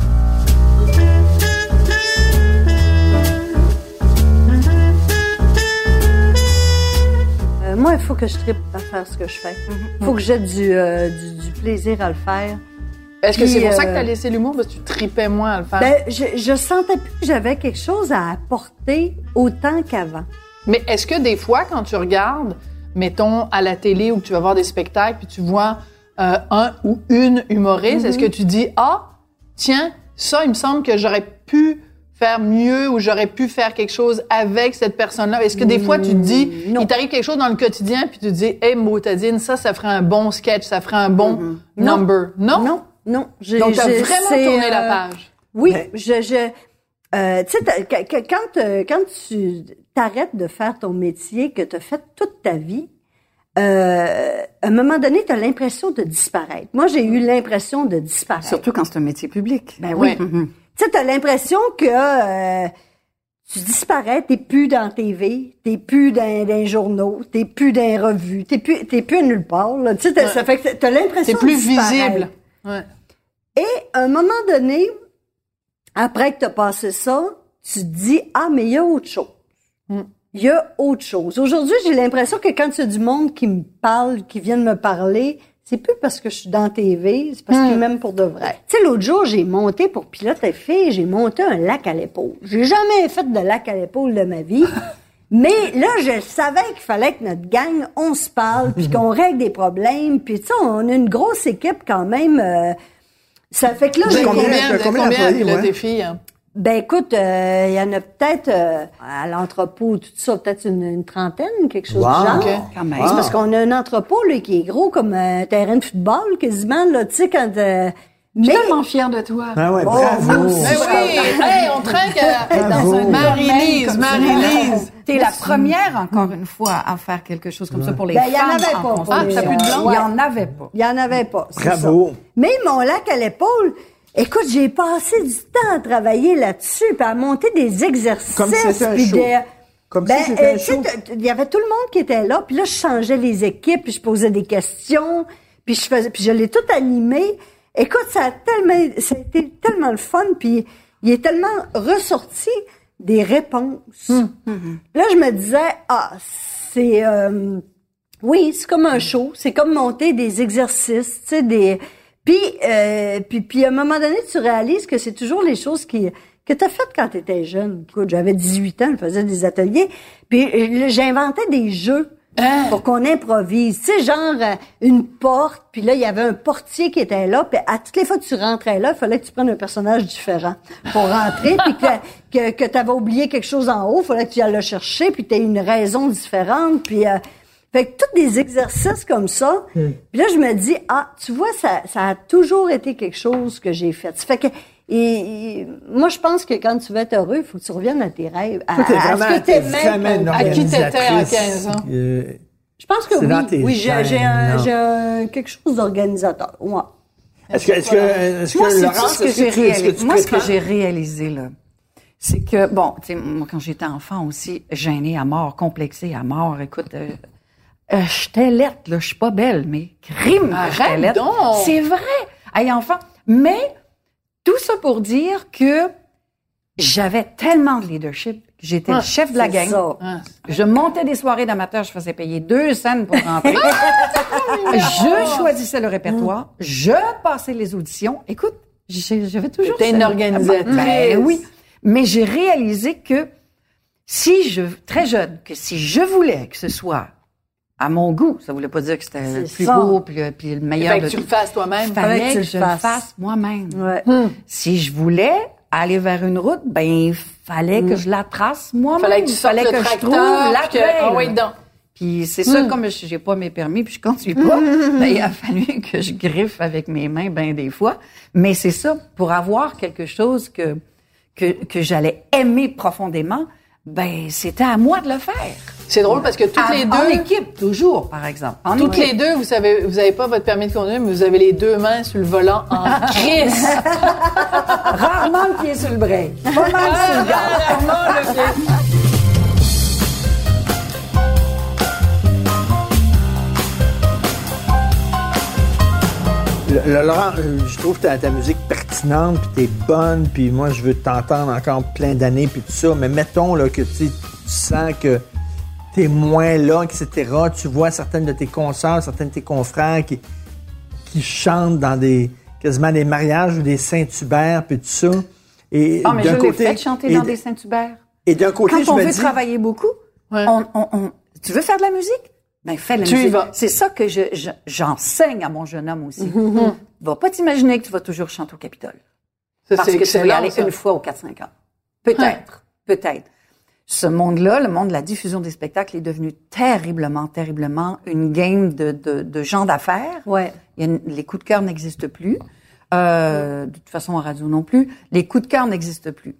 Speaker 4: Euh, moi, il faut que je trippe à faire ce que je fais. Il faut que j'ai du, euh, du, du plaisir à le faire.
Speaker 1: Est-ce que
Speaker 4: Puis,
Speaker 1: c'est pour ça que
Speaker 4: euh,
Speaker 1: tu as laissé l'humour? Parce que tu tripais moins à le faire.
Speaker 4: Ben, je, je sentais plus que j'avais quelque chose à apporter autant qu'avant.
Speaker 1: Mais est-ce que des fois, quand tu regardes, mettons, à la télé ou que tu vas voir des spectacles, puis tu vois euh, un ou une humoriste, est-ce que tu dis, ah, tiens, ça, il me semble que j'aurais pu faire mieux ou j'aurais pu faire quelque chose avec cette personne-là? Est-ce que des fois, tu te dis,
Speaker 4: non.
Speaker 1: il t'arrive quelque chose dans le quotidien, puis tu te dis, hey, Motadine, ça, ça ferait un bon sketch, ça ferait un bon
Speaker 4: Non.
Speaker 1: number. Non?
Speaker 4: Non, non. J'ai,
Speaker 1: Donc, tu as
Speaker 4: j'ai-
Speaker 1: vraiment
Speaker 4: c'est,
Speaker 1: tourné la
Speaker 4: euh,
Speaker 1: page.
Speaker 4: Oui,
Speaker 3: Mais-
Speaker 4: je, je euh, tu sais, t'as- que- que- quand euh, quand tu t'arrêtes de faire ton métier que tu as fait toute ta vie, euh, à un moment donné, tu as l'impression de disparaître. Moi, j'ai eu l'impression de disparaître.
Speaker 5: Surtout quand c'est un métier public.
Speaker 4: Ben oui.
Speaker 1: Ouais.
Speaker 5: Mhm.
Speaker 4: Tu sais, t'as l'impression que euh, tu disparais, t'es plus dans T V, t'es plus dans, dans les journaux, t'es plus dans les revues, t'es plus, t'es plus à nulle part. Là. Tu sais, t'as-
Speaker 1: Ouais.
Speaker 4: ça fait que t'as l'impression
Speaker 1: C'est plus
Speaker 4: de disparaître.
Speaker 1: visible. Ouais.
Speaker 4: Et à un moment donné, après que t'as passé ça, tu te dis, ah, mais il y a autre chose.
Speaker 1: Mm.
Speaker 4: Il y a autre chose. Aujourd'hui, j'ai l'impression que quand il y a du monde qui me parle, qui vient de me parler, c'est plus parce que je suis dans T V, c'est parce qu'ils m'aiment pour de vrai. Tu sais, l'autre jour, j'ai monté pour Pilote et Filles, j'ai monté un lac à l'épaule. J'ai jamais fait de lac à l'épaule de ma vie. Mais là, je savais qu'il fallait que notre gang, on se parle, puis qu'on règle des problèmes. Puis tu sais, on a une grosse équipe quand même. euh, ça fait que là,
Speaker 1: Vous
Speaker 4: j'ai...
Speaker 1: êtes
Speaker 3: combien-
Speaker 1: combien,
Speaker 3: t'as
Speaker 1: vous êtes
Speaker 3: combien
Speaker 1: combien
Speaker 3: d'employés,
Speaker 1: Pilote
Speaker 3: ouais?
Speaker 1: et Filles, hein?
Speaker 4: Ben écoute, euh, il y en a peut-être euh, à l'entrepôt, tout ça, peut-être une, une trentaine, quelque chose
Speaker 3: Wow.
Speaker 4: du genre.
Speaker 1: Ok.
Speaker 5: Quand même.
Speaker 4: C'est parce qu'on a un entrepôt là, qui est gros comme un terrain de football, quasiment, là, tu sais, quand... euh,
Speaker 5: Je suis
Speaker 4: mais
Speaker 5: tellement fière de toi.
Speaker 3: Ah ouais,
Speaker 4: Oh,
Speaker 3: bravo.
Speaker 4: vous aussi.
Speaker 1: Ben oui! Hey, on trinque à...
Speaker 3: Bravo.
Speaker 1: Marie-Lise, Marie-Lise!
Speaker 5: T'es la première, encore une fois, à faire quelque chose comme ça pour les
Speaker 4: Ben, il y en
Speaker 5: femmes.
Speaker 4: avait pas pour
Speaker 5: construction.
Speaker 4: les-
Speaker 1: Ah, t'as plus de blondes?
Speaker 5: Il y en avait pas.
Speaker 4: il y en avait pas, c'est
Speaker 3: Bravo.
Speaker 4: ça. Mais mon lac à l'épaule, écoute, j'ai passé du temps à travailler là-dessus, puis à monter des exercices.
Speaker 3: Comme si c'était un
Speaker 4: puis
Speaker 3: show.
Speaker 4: des-
Speaker 3: Comme
Speaker 4: Ben,
Speaker 3: si c'était
Speaker 4: euh,
Speaker 3: un
Speaker 4: tu sais,
Speaker 3: show.
Speaker 4: t- il y avait tout le monde qui était là, puis là, je changeais les équipes, puis je posais des questions, puis je faisais, puis je l'ai tout animé. Écoute, ça a tellement, ça a été tellement le fun, puis il est tellement ressorti des réponses. Là, je me disais, ah, c'est, euh, oui, c'est comme un show, c'est comme monter des exercices, tu sais, des, puis, euh, puis, puis à un moment donné, tu réalises que c'est toujours les choses qui que t'as faites quand t'étais jeune. Écoute, j'avais dix-huit ans, je faisais des ateliers, puis euh, j'inventais des jeux
Speaker 1: Hein?
Speaker 4: pour qu'on improvise. Tu sais, genre euh, une porte, puis là, il y avait un portier qui était là, puis à toutes les fois que tu rentrais là, il fallait que tu prennes un personnage différent pour rentrer, puis que, que, que t'avais oublié quelque chose en haut, il fallait que tu ailles le chercher, puis t'aies une raison différente, puis... Euh, fait que tous des exercices comme ça. Puis là, je me dis, ah, tu vois, ça, ça a toujours été quelque chose que j'ai fait. Ça fait que, et, et, moi, je pense que quand tu vas être heureux, il faut que tu reviennes à tes rêves. À,
Speaker 3: Toi, t'es
Speaker 4: à ce
Speaker 3: vraiment,
Speaker 4: que
Speaker 3: t'es
Speaker 4: t'aimais
Speaker 3: vraiment une
Speaker 4: quand-
Speaker 1: À qui t'étais à
Speaker 3: organisatrice.
Speaker 1: quinze ans?
Speaker 3: Euh,
Speaker 4: Je pense que
Speaker 3: C'est dans
Speaker 4: oui.
Speaker 3: tes
Speaker 4: Oui, j'ai,
Speaker 3: gènes,
Speaker 4: j'ai, un,
Speaker 3: là.
Speaker 4: j'ai un- quelque chose d'organisateur. Ouais.
Speaker 3: Est-ce que, est-ce que, est-ce
Speaker 5: Moi,
Speaker 3: que,
Speaker 5: c'est
Speaker 3: Laurence,
Speaker 5: ce que
Speaker 3: est-ce
Speaker 5: j'ai
Speaker 3: tu- est-ce que
Speaker 5: réalisé.
Speaker 3: tu
Speaker 5: Moi, ce que
Speaker 3: prépares?
Speaker 5: j'ai réalisé, là, c'est que, bon, tu sais, moi, quand j'étais enfant aussi, gênée à mort, complexée à mort, écoute, euh, euh, j'étais laite, là, je suis pas belle, mais crime,
Speaker 1: Arrête
Speaker 5: j'étais laite.
Speaker 1: donc!
Speaker 5: C'est vrai! Hey, enfant, mais tout ça pour dire que j'avais tellement de leadership, que j'étais
Speaker 1: Ah,
Speaker 5: le chef de la
Speaker 4: C'est
Speaker 5: gang.
Speaker 4: ça.
Speaker 1: Ah,
Speaker 5: Je montais des soirées d'amateurs, je faisais payer deux cents pour rentrer. Je choisissais le répertoire, je passais les auditions. Écoute, j'ai- j'avais toujours...
Speaker 1: T'es une
Speaker 5: ça.
Speaker 1: organisatrice.
Speaker 5: Ben oui. Mais j'ai réalisé que si je... Très jeune, que si je voulais que ce soit à mon goût, ça voulait pas dire que c'était le
Speaker 4: C'est
Speaker 5: plus
Speaker 4: ça.
Speaker 5: beau puis le, puis le meilleur
Speaker 1: Fait que
Speaker 5: de
Speaker 1: tu
Speaker 5: tout.
Speaker 1: le fasses toi-même.
Speaker 5: Il fallait
Speaker 4: Fallait
Speaker 5: que,
Speaker 4: que tu
Speaker 5: je
Speaker 4: le
Speaker 5: le
Speaker 4: fasses.
Speaker 5: fasse moi-même.
Speaker 4: Ouais.
Speaker 5: Si je voulais aller vers une route, ben il fallait mm. que je la trace moi-même.
Speaker 1: Fallait que tu sortes
Speaker 5: fallait
Speaker 1: le
Speaker 5: que
Speaker 1: tracteur,
Speaker 5: je trouve la
Speaker 1: que...
Speaker 5: trail.
Speaker 1: Ah oui, donc.
Speaker 5: Puis c'est ça,
Speaker 1: mm.
Speaker 5: comme je j'ai pas mes permis, puis je conduis pas, ben, il a fallu que je griffe avec mes mains ben des fois. Mais c'est ça, pour avoir quelque chose que que que j'allais aimer profondément, ben c'était à moi de le faire.
Speaker 1: C'est drôle parce que toutes
Speaker 5: à,
Speaker 1: les deux...
Speaker 5: En équipe, toujours, par exemple. En
Speaker 1: toutes
Speaker 5: équipe.
Speaker 1: les deux, vous savez, vous avez pas votre permis de conduire, mais vous avez les deux mains sur le volant en crise.
Speaker 5: Rarement le pied sur le break. Pas mal sur le gaz.
Speaker 1: Rarement le pied.
Speaker 3: Le, le, Laurent, euh, je trouve ta, ta musique pertinente, puis t'es bonne, puis moi, je veux t'entendre encore plein d'années, puis tout ça. Mais mettons là, que tu sens que t'es moins là, et cetera. Tu vois certaines de tes consoeurs, certains de tes confrères qui, qui chantent dans des quasiment des mariages ou des Saint-Hubert, puis tout ça. Et
Speaker 5: ah, mais
Speaker 3: d'un
Speaker 5: je
Speaker 3: côté,
Speaker 5: l'ai fait chanter
Speaker 3: et,
Speaker 5: dans des Saint-Hubert.
Speaker 3: Et d'un côté,
Speaker 5: Quand
Speaker 3: je
Speaker 5: on
Speaker 3: me
Speaker 5: veut
Speaker 3: dis...
Speaker 5: travailler beaucoup,
Speaker 1: ouais.
Speaker 5: on, on, on, tu veux faire de la musique? Ben, fais de la
Speaker 1: tu
Speaker 5: musique.
Speaker 1: Vas.
Speaker 5: C'est ça que je, je, j'enseigne à mon jeune homme aussi. Mm-hmm. Va pas t'imaginer que tu vas toujours chanter au Capitole.
Speaker 1: Ça,
Speaker 5: parce
Speaker 1: c'est
Speaker 5: que tu vas y aller
Speaker 1: ça.
Speaker 5: une fois aux quatre cinq ans. Peut-être. Ouais. Peut-être. Ce monde-là, le monde de la diffusion des spectacles, est devenu terriblement, terriblement une game de, de, de gens d'affaires.
Speaker 4: Ouais.
Speaker 5: Il y a une, les coups de cœur n'existent plus. Euh, de toute façon, en radio non plus. Les coups de cœur n'existent plus.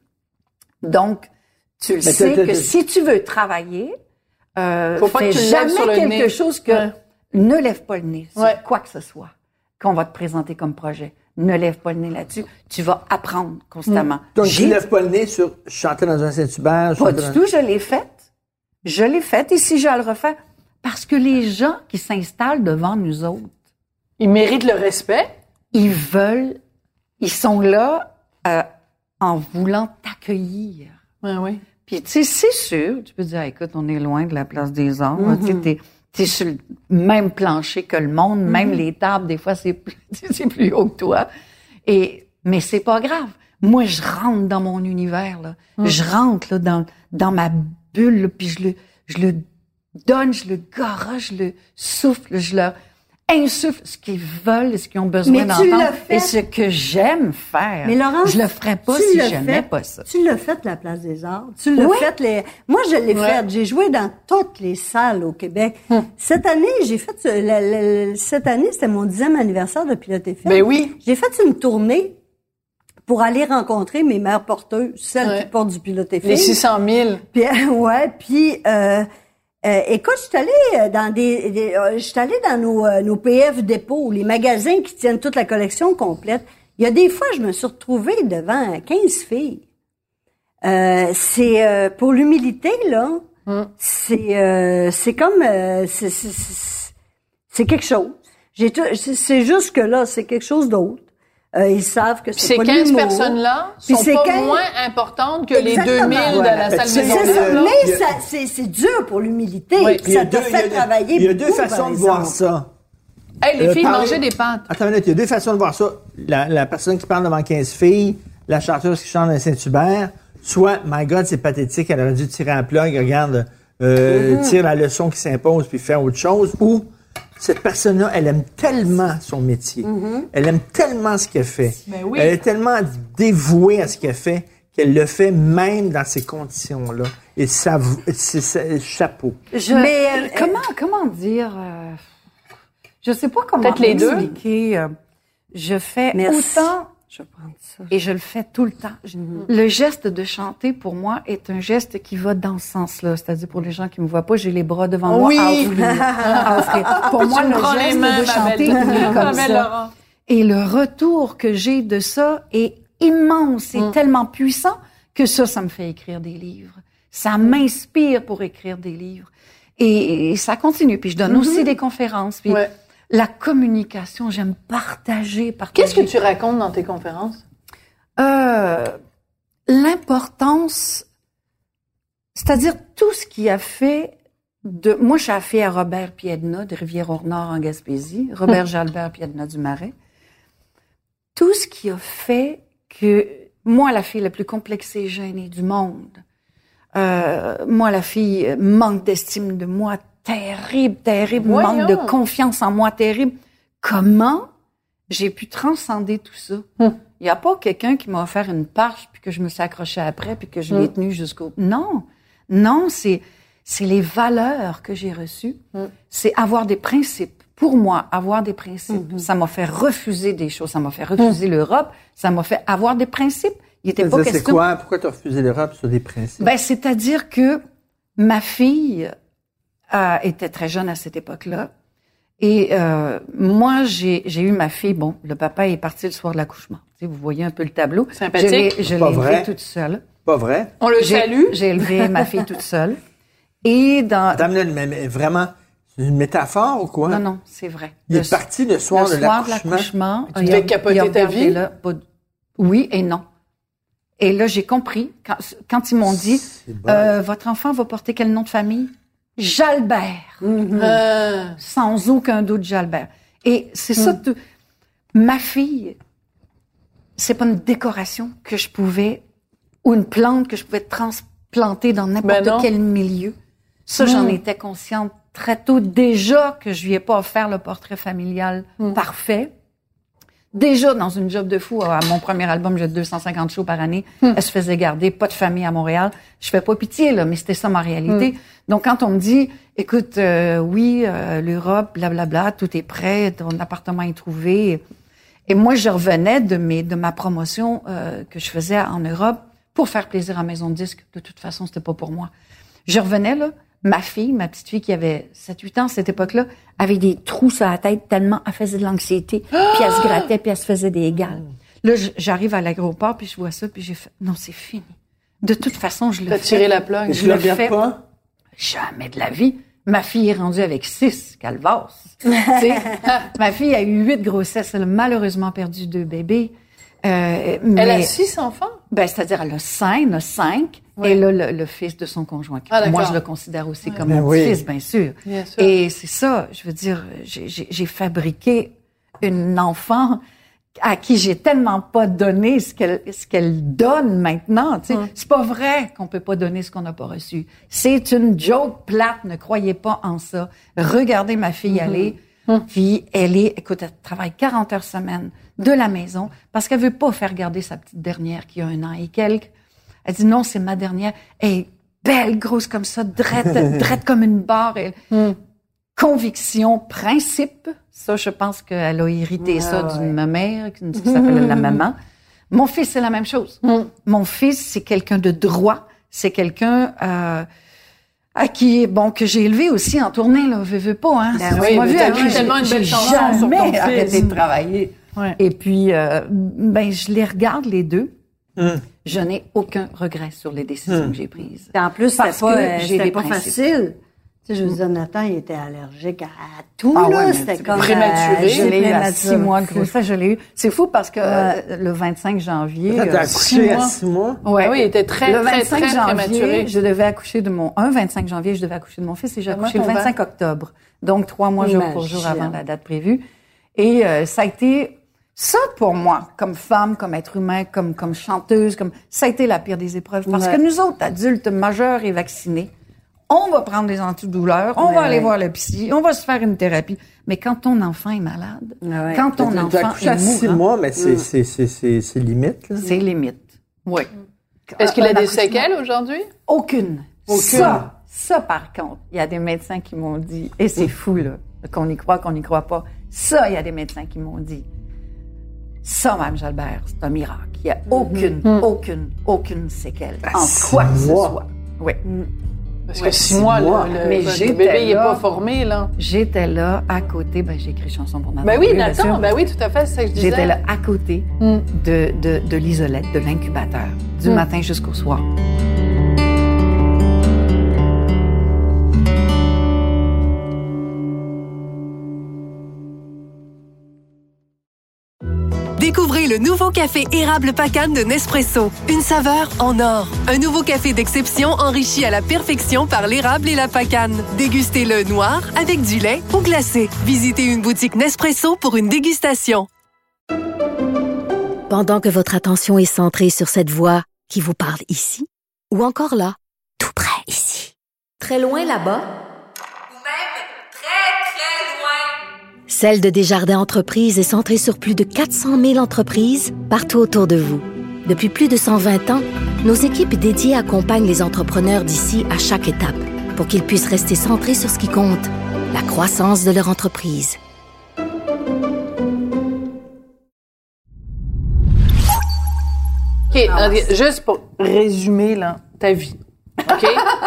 Speaker 5: Donc, tu le Mais sais que si tu veux travailler, euh,
Speaker 1: Faut pas
Speaker 5: fais
Speaker 1: que tu
Speaker 5: jamais
Speaker 1: sur le
Speaker 5: quelque
Speaker 1: nez.
Speaker 5: chose que...
Speaker 1: Ouais.
Speaker 5: Ne lève pas le nez sur
Speaker 1: ouais.
Speaker 5: quoi que ce soit qu'on va te présenter comme projet. Ne lève pas le nez là-dessus. Tu vas apprendre constamment.
Speaker 3: Mmh. Donc, tu lèves pas le nez sur chanter dans un Saint-Hubert?
Speaker 5: Pas du tout, je l'ai faite. Je l'ai faite et si je le refais, parce que les gens qui s'installent devant nous autres,
Speaker 1: ils méritent le respect.
Speaker 5: Ils veulent, ils sont là euh, en voulant t'accueillir.
Speaker 1: Ouais, oui.
Speaker 5: Puis, tu sais, c'est sûr, tu peux dire, ah, écoute, on est loin de la place des arts. Mm-hmm. Tu sais, t'es, t'es sur le même plancher que le monde, mm-hmm. même les tables, des fois, c'est plus, c'est plus haut que toi. Et, mais c'est pas grave. Moi, je rentre dans mon univers, là. Mm-hmm. Je rentre, là, dans, dans ma bulle, là, puis je le, je le donne, je le garoche, je le souffle, je leur insuffle ce qu'ils veulent, ce qu'ils ont besoin d'entendre. Et ce que j'aime faire. Mais Laurence, je le ferais pas si j'aimais pas ça.
Speaker 4: Tu l'as fait, la Place des Arts. Tu l'as
Speaker 5: oui.
Speaker 4: fait, les... Moi, je l'ai ouais. fait. J'ai joué dans toutes les salles au Québec. Hum. Cette année, j'ai fait, la, la, la, cette année, c'était mon dixième anniversaire de Pilote F M.
Speaker 1: Ben oui.
Speaker 4: J'ai fait une tournée pour aller rencontrer mes mères porteuses, celles ouais. qui portent du Pilote F M.
Speaker 1: Les six cent mille.
Speaker 4: Puis, ouais, puis, euh, Euh, écoute, je suis allée dans des, des euh, je suis allée dans nos, euh, nos P F dépôts, les magasins qui tiennent toute la collection complète. Il y a des fois, je me suis retrouvée devant quinze filles. Euh, c'est euh, pour l'humilité là, mm. c'est euh, c'est comme euh, c'est, c'est, c'est, c'est quelque chose. J'ai tout, c'est, c'est juste que là, c'est quelque chose d'autre. Euh, ils savent que c'est
Speaker 1: ces
Speaker 4: pas
Speaker 1: quinze
Speaker 4: l'humour.
Speaker 1: personnes-là sont
Speaker 4: Puis
Speaker 1: pas
Speaker 4: quinze...
Speaker 1: moins importantes que Exactement. les deux mille
Speaker 3: ouais.
Speaker 1: de la
Speaker 3: ben,
Speaker 1: salle
Speaker 3: c'est,
Speaker 1: Maison
Speaker 4: ça,
Speaker 1: Bleue.
Speaker 4: Mais ça, c'est, c'est dur pour l'humilité.
Speaker 1: Oui.
Speaker 4: Ça te fait travailler.
Speaker 3: Il y a deux
Speaker 4: beaucoup,
Speaker 3: façons de voir ça.
Speaker 1: Hey, les
Speaker 3: euh,
Speaker 1: filles
Speaker 3: parler...
Speaker 1: mangeaient des pâtes.
Speaker 3: Attends une minute, il y a deux façons de voir ça. La, la personne qui parle devant quinze filles, la chanteuse qui chante dans Saint-Hubert, soit, my God, c'est pathétique, elle aurait dû tirer un plug, regarde, euh, mm-hmm. tire la leçon qui s'impose puis faire autre chose, ou cette personne-là, elle aime tellement son métier. Mm-hmm. Elle aime tellement ce qu'elle fait.
Speaker 1: Ben oui.
Speaker 3: Elle est tellement dévouée à ce qu'elle fait qu'elle le fait même dans ces conditions-là. Et ça, c'est, c'est chapeau.
Speaker 5: Je, Mais euh, comment, comment dire... Euh, je sais pas comment
Speaker 1: Peut-être les
Speaker 5: expliquer. Euh, je fais Merci. autant... Je vais prendre ça. Et je le fais tout le temps. Mm-hmm. Le geste de chanter, pour moi, est un geste qui va dans ce sens-là. C'est-à-dire, pour les gens qui me voient pas, j'ai les bras devant
Speaker 1: oui.
Speaker 5: moi à offrir. à offrir. Pour moi, le geste
Speaker 1: mains,
Speaker 5: de chanter est comme ça. Laurent. Et le retour que j'ai de ça est immense et mm. tellement puissant que ça, ça me fait écrire des livres. Ça m'inspire pour écrire des livres. Et, et ça continue. Puis je donne mm-hmm. aussi des conférences. Puis ouais. La communication, j'aime partager, partager.
Speaker 1: Qu'est-ce que tu racontes dans tes conférences?
Speaker 5: Euh, l'importance, c'est-à-dire tout ce qui a fait de... Moi, je suis affée à Robert Piedna de Rivière-au-Nord en Gaspésie, Robert Jalbert Piedna du Marais. Tout ce qui a fait que moi, la fille la plus complexée et gênée du monde, euh, moi, la fille manque d'estime de moi, terrible, terrible, Voyons. manque de confiance en moi, terrible. Comment j'ai pu transcender tout ça? Hum. Il y a pas quelqu'un qui m'a offert une parche puis que je me suis accrochée après puis que je l'ai
Speaker 1: Mm.
Speaker 5: tenue jusqu'au... Non, non, c'est, c'est les valeurs que j'ai reçues.
Speaker 1: Mm.
Speaker 5: C'est avoir des principes. Pour moi, avoir des principes, mm-hmm. ça m'a fait refuser des choses. Ça m'a fait refuser mm. l'Europe. Ça m'a fait avoir des principes. Il était pas question...
Speaker 3: C'est quoi? Pourquoi tu as refusé l'Europe sur des principes?
Speaker 5: Ben, c'est-à-dire que ma fille euh, était très jeune à cette époque-là. Et euh, moi, j'ai, j'ai eu ma fille. Bon, le papa est parti le soir de l'accouchement. Tu sais, vous voyez un peu le tableau.
Speaker 1: Sympathique.
Speaker 5: Je l'ai, je l'ai élevée toute seule.
Speaker 3: Pas vrai?
Speaker 1: On le
Speaker 5: j'ai,
Speaker 1: salue.
Speaker 5: J'ai élevé ma fille toute seule. Et dans...
Speaker 3: Attends, mais, mais vraiment, c'est une métaphore ou quoi?
Speaker 5: Non, non, c'est vrai.
Speaker 3: Il
Speaker 5: le,
Speaker 3: est parti le soir,
Speaker 5: le
Speaker 3: de,
Speaker 5: soir
Speaker 3: l'accouchement.
Speaker 5: de l'accouchement.
Speaker 1: Tu devais capoter ta vie?
Speaker 5: Là, oui et non. Et là, j'ai compris, quand, quand ils m'ont dit, euh, votre enfant va porter quel nom de famille? Jalbert.
Speaker 1: Mm-hmm. Euh...
Speaker 5: Sans aucun doute, Jalbert. Et c'est mm. ça, tout. Ma fille, c'est pas une décoration que je pouvais, ou une plante que je pouvais transplanter dans n'importe ben quel milieu. Ça, mm. j'en étais consciente très tôt. Déjà que je lui ai pas offert le portrait familial mm. parfait. Déjà, dans une job de fou, à mon premier album, j'ai deux cent cinquante shows par année. Hmm. Elle se faisait garder, pas de famille à Montréal. Je fais pas pitié, là, mais c'était ça ma réalité. Hmm. Donc, quand on me dit, écoute, euh, oui, euh, l'Europe, blablabla, tout est prêt, ton appartement est trouvé. Et moi, je revenais de mes, de ma promotion euh, que je faisais en Europe pour faire plaisir à Maison de Disques. De toute façon, c'était pas pour moi. Je revenais, là, ma fille, ma petite fille qui avait sept huit ans à cette époque-là, avait des trous sur la tête tellement elle faisait de l'anxiété, puis elle se grattait, puis elle se faisait des gales. Là, j'arrive à l'aéroport, puis je vois ça, puis j'ai fait, non, c'est fini. De toute façon, je le fais.
Speaker 1: T'as tiré la plug.
Speaker 3: Je le fais pas.
Speaker 5: Jamais de la vie. Ma fille est rendue avec six, calvasse. Tu sais, ma fille a eu huit grossesses, elle a malheureusement perdu deux bébés. Euh, mais,
Speaker 1: elle a six enfants?
Speaker 5: Ben, c'est-à-dire, elle a cinq, elle a cinq. Oui. Et là, le, le fils de son conjoint. Ah, moi, je le considère aussi oui. comme ben mon oui. fils, bien sûr. Bien sûr. Et c'est ça, je veux dire, j'ai, j'ai, j'ai fabriqué une enfant à qui j'ai tellement pas donné ce qu'elle, ce qu'elle donne maintenant. Tu sais, hum. C'est pas vrai qu'on peut pas donner ce qu'on n'a pas reçu. C'est une joke plate, ne croyez pas en ça. Regardez ma fille hum. aller, hum. puis elle est, écoute, elle travaille quarante heures semaine de la maison parce qu'elle veut pas faire garder sa petite dernière qui a un an et quelques. Elle dit non, c'est ma dernière. Elle est belle, grosse comme ça, drette, drette comme une barre. Elle... Mm. Conviction, principe. Ça, je pense qu'elle a hérité ah, ça ouais. d'une mère qui s'appelle mm. la maman. Mon fils, c'est la même chose. Mm. Mon fils, c'est quelqu'un de droit. C'est quelqu'un euh, à qui, bon, que j'ai élevé aussi en tournée, là, veux, veux pas, hein.
Speaker 1: Ben oui, mais t'as eu tellement une belle chance sur ton fils.
Speaker 5: Arrêté de travailler. Ouais. Et puis, euh, ben, je les regarde les deux. Mm. Je n'ai aucun regret sur les décisions mm. que j'ai prises.
Speaker 4: Et en plus, c'était pas, euh, c'était pas facile. Tu sais, je veux dire, Nathan, il était allergique à tout, ah, là. Ouais, c'était comme
Speaker 1: prématuré.
Speaker 5: Euh, je l'ai eu à six mois de grossesse, je l'ai eu. C'est fou parce que ouais. euh, le vingt-cinq janvier...
Speaker 3: T'as accouché à six mois?
Speaker 5: Ouais.
Speaker 1: Ah oui, il était très,
Speaker 5: le
Speaker 1: très,
Speaker 5: vingt-cinq
Speaker 1: très
Speaker 5: janvier,
Speaker 1: prématuré.
Speaker 5: Je devais accoucher de mon... Un vingt-cinq janvier, je devais accoucher de mon fils et j'ai accouché le vingt-cinq octobre. Donc, trois mois jour pour jour avant la date prévue. Et euh, ça a été... Ça, pour moi, comme femme, comme être humain, comme comme chanteuse, comme ça a été la pire des épreuves. Parce ouais. que nous autres, adultes, majeurs et vaccinés, on va prendre des antidouleurs, on ouais, va aller ouais. voir le psy, on va se faire une thérapie. Mais quand ton enfant est malade, ouais. quand ton enfant est mourant...
Speaker 3: six mois, mais c'est, mm. c'est, c'est, c'est, c'est limite. Là.
Speaker 5: C'est limite, oui.
Speaker 1: Est-ce qu'il a des séquelles aujourd'hui?
Speaker 5: Aucune. Aucune. Ça, ça, par contre, il y a des médecins qui m'ont dit, et c'est mm. fou, là, qu'on y croit, qu'on n'y croit pas. Ça, il y a des médecins qui m'ont dit... Ça, Mme Jalbert, c'est un miracle. Il n'y a aucune, mm-hmm. aucune, aucune séquelle en quoi que ce soit. Oui.
Speaker 1: Parce que ouais, six mois, là, le, mais le bébé n'est pas formé, là.
Speaker 5: J'étais là, à côté, ben j'ai écrit chanson pour Nathan.
Speaker 1: Ben oui, Nathan, ben oui, tout à fait, c'est ça que je disais.
Speaker 5: J'étais là, à côté mm. de, de, de l'isolette, de l'incubateur, du mm. matin jusqu'au soir.
Speaker 6: Découvrez le nouveau café érable Pacane de Nespresso. Une saveur en or. Un nouveau café d'exception enrichi à la perfection par l'érable et la pacane. Dégustez-le noir, avec du lait ou glacé. Visitez une boutique Nespresso pour une dégustation.
Speaker 7: Pendant que votre attention est centrée sur cette voix qui vous parle ici, ou encore là, tout près ici, très loin là-bas,
Speaker 8: ou même très, très loin.
Speaker 7: Celle de Desjardins Entreprises est centrée sur plus de quatre cent mille entreprises partout autour de vous. Depuis plus de cent vingt ans, nos équipes dédiées accompagnent les entrepreneurs d'ici à chaque étape pour qu'ils puissent rester centrés sur ce qui compte, la croissance de leur entreprise.
Speaker 1: OK, alors, juste pour résumer là, ta vie. OK?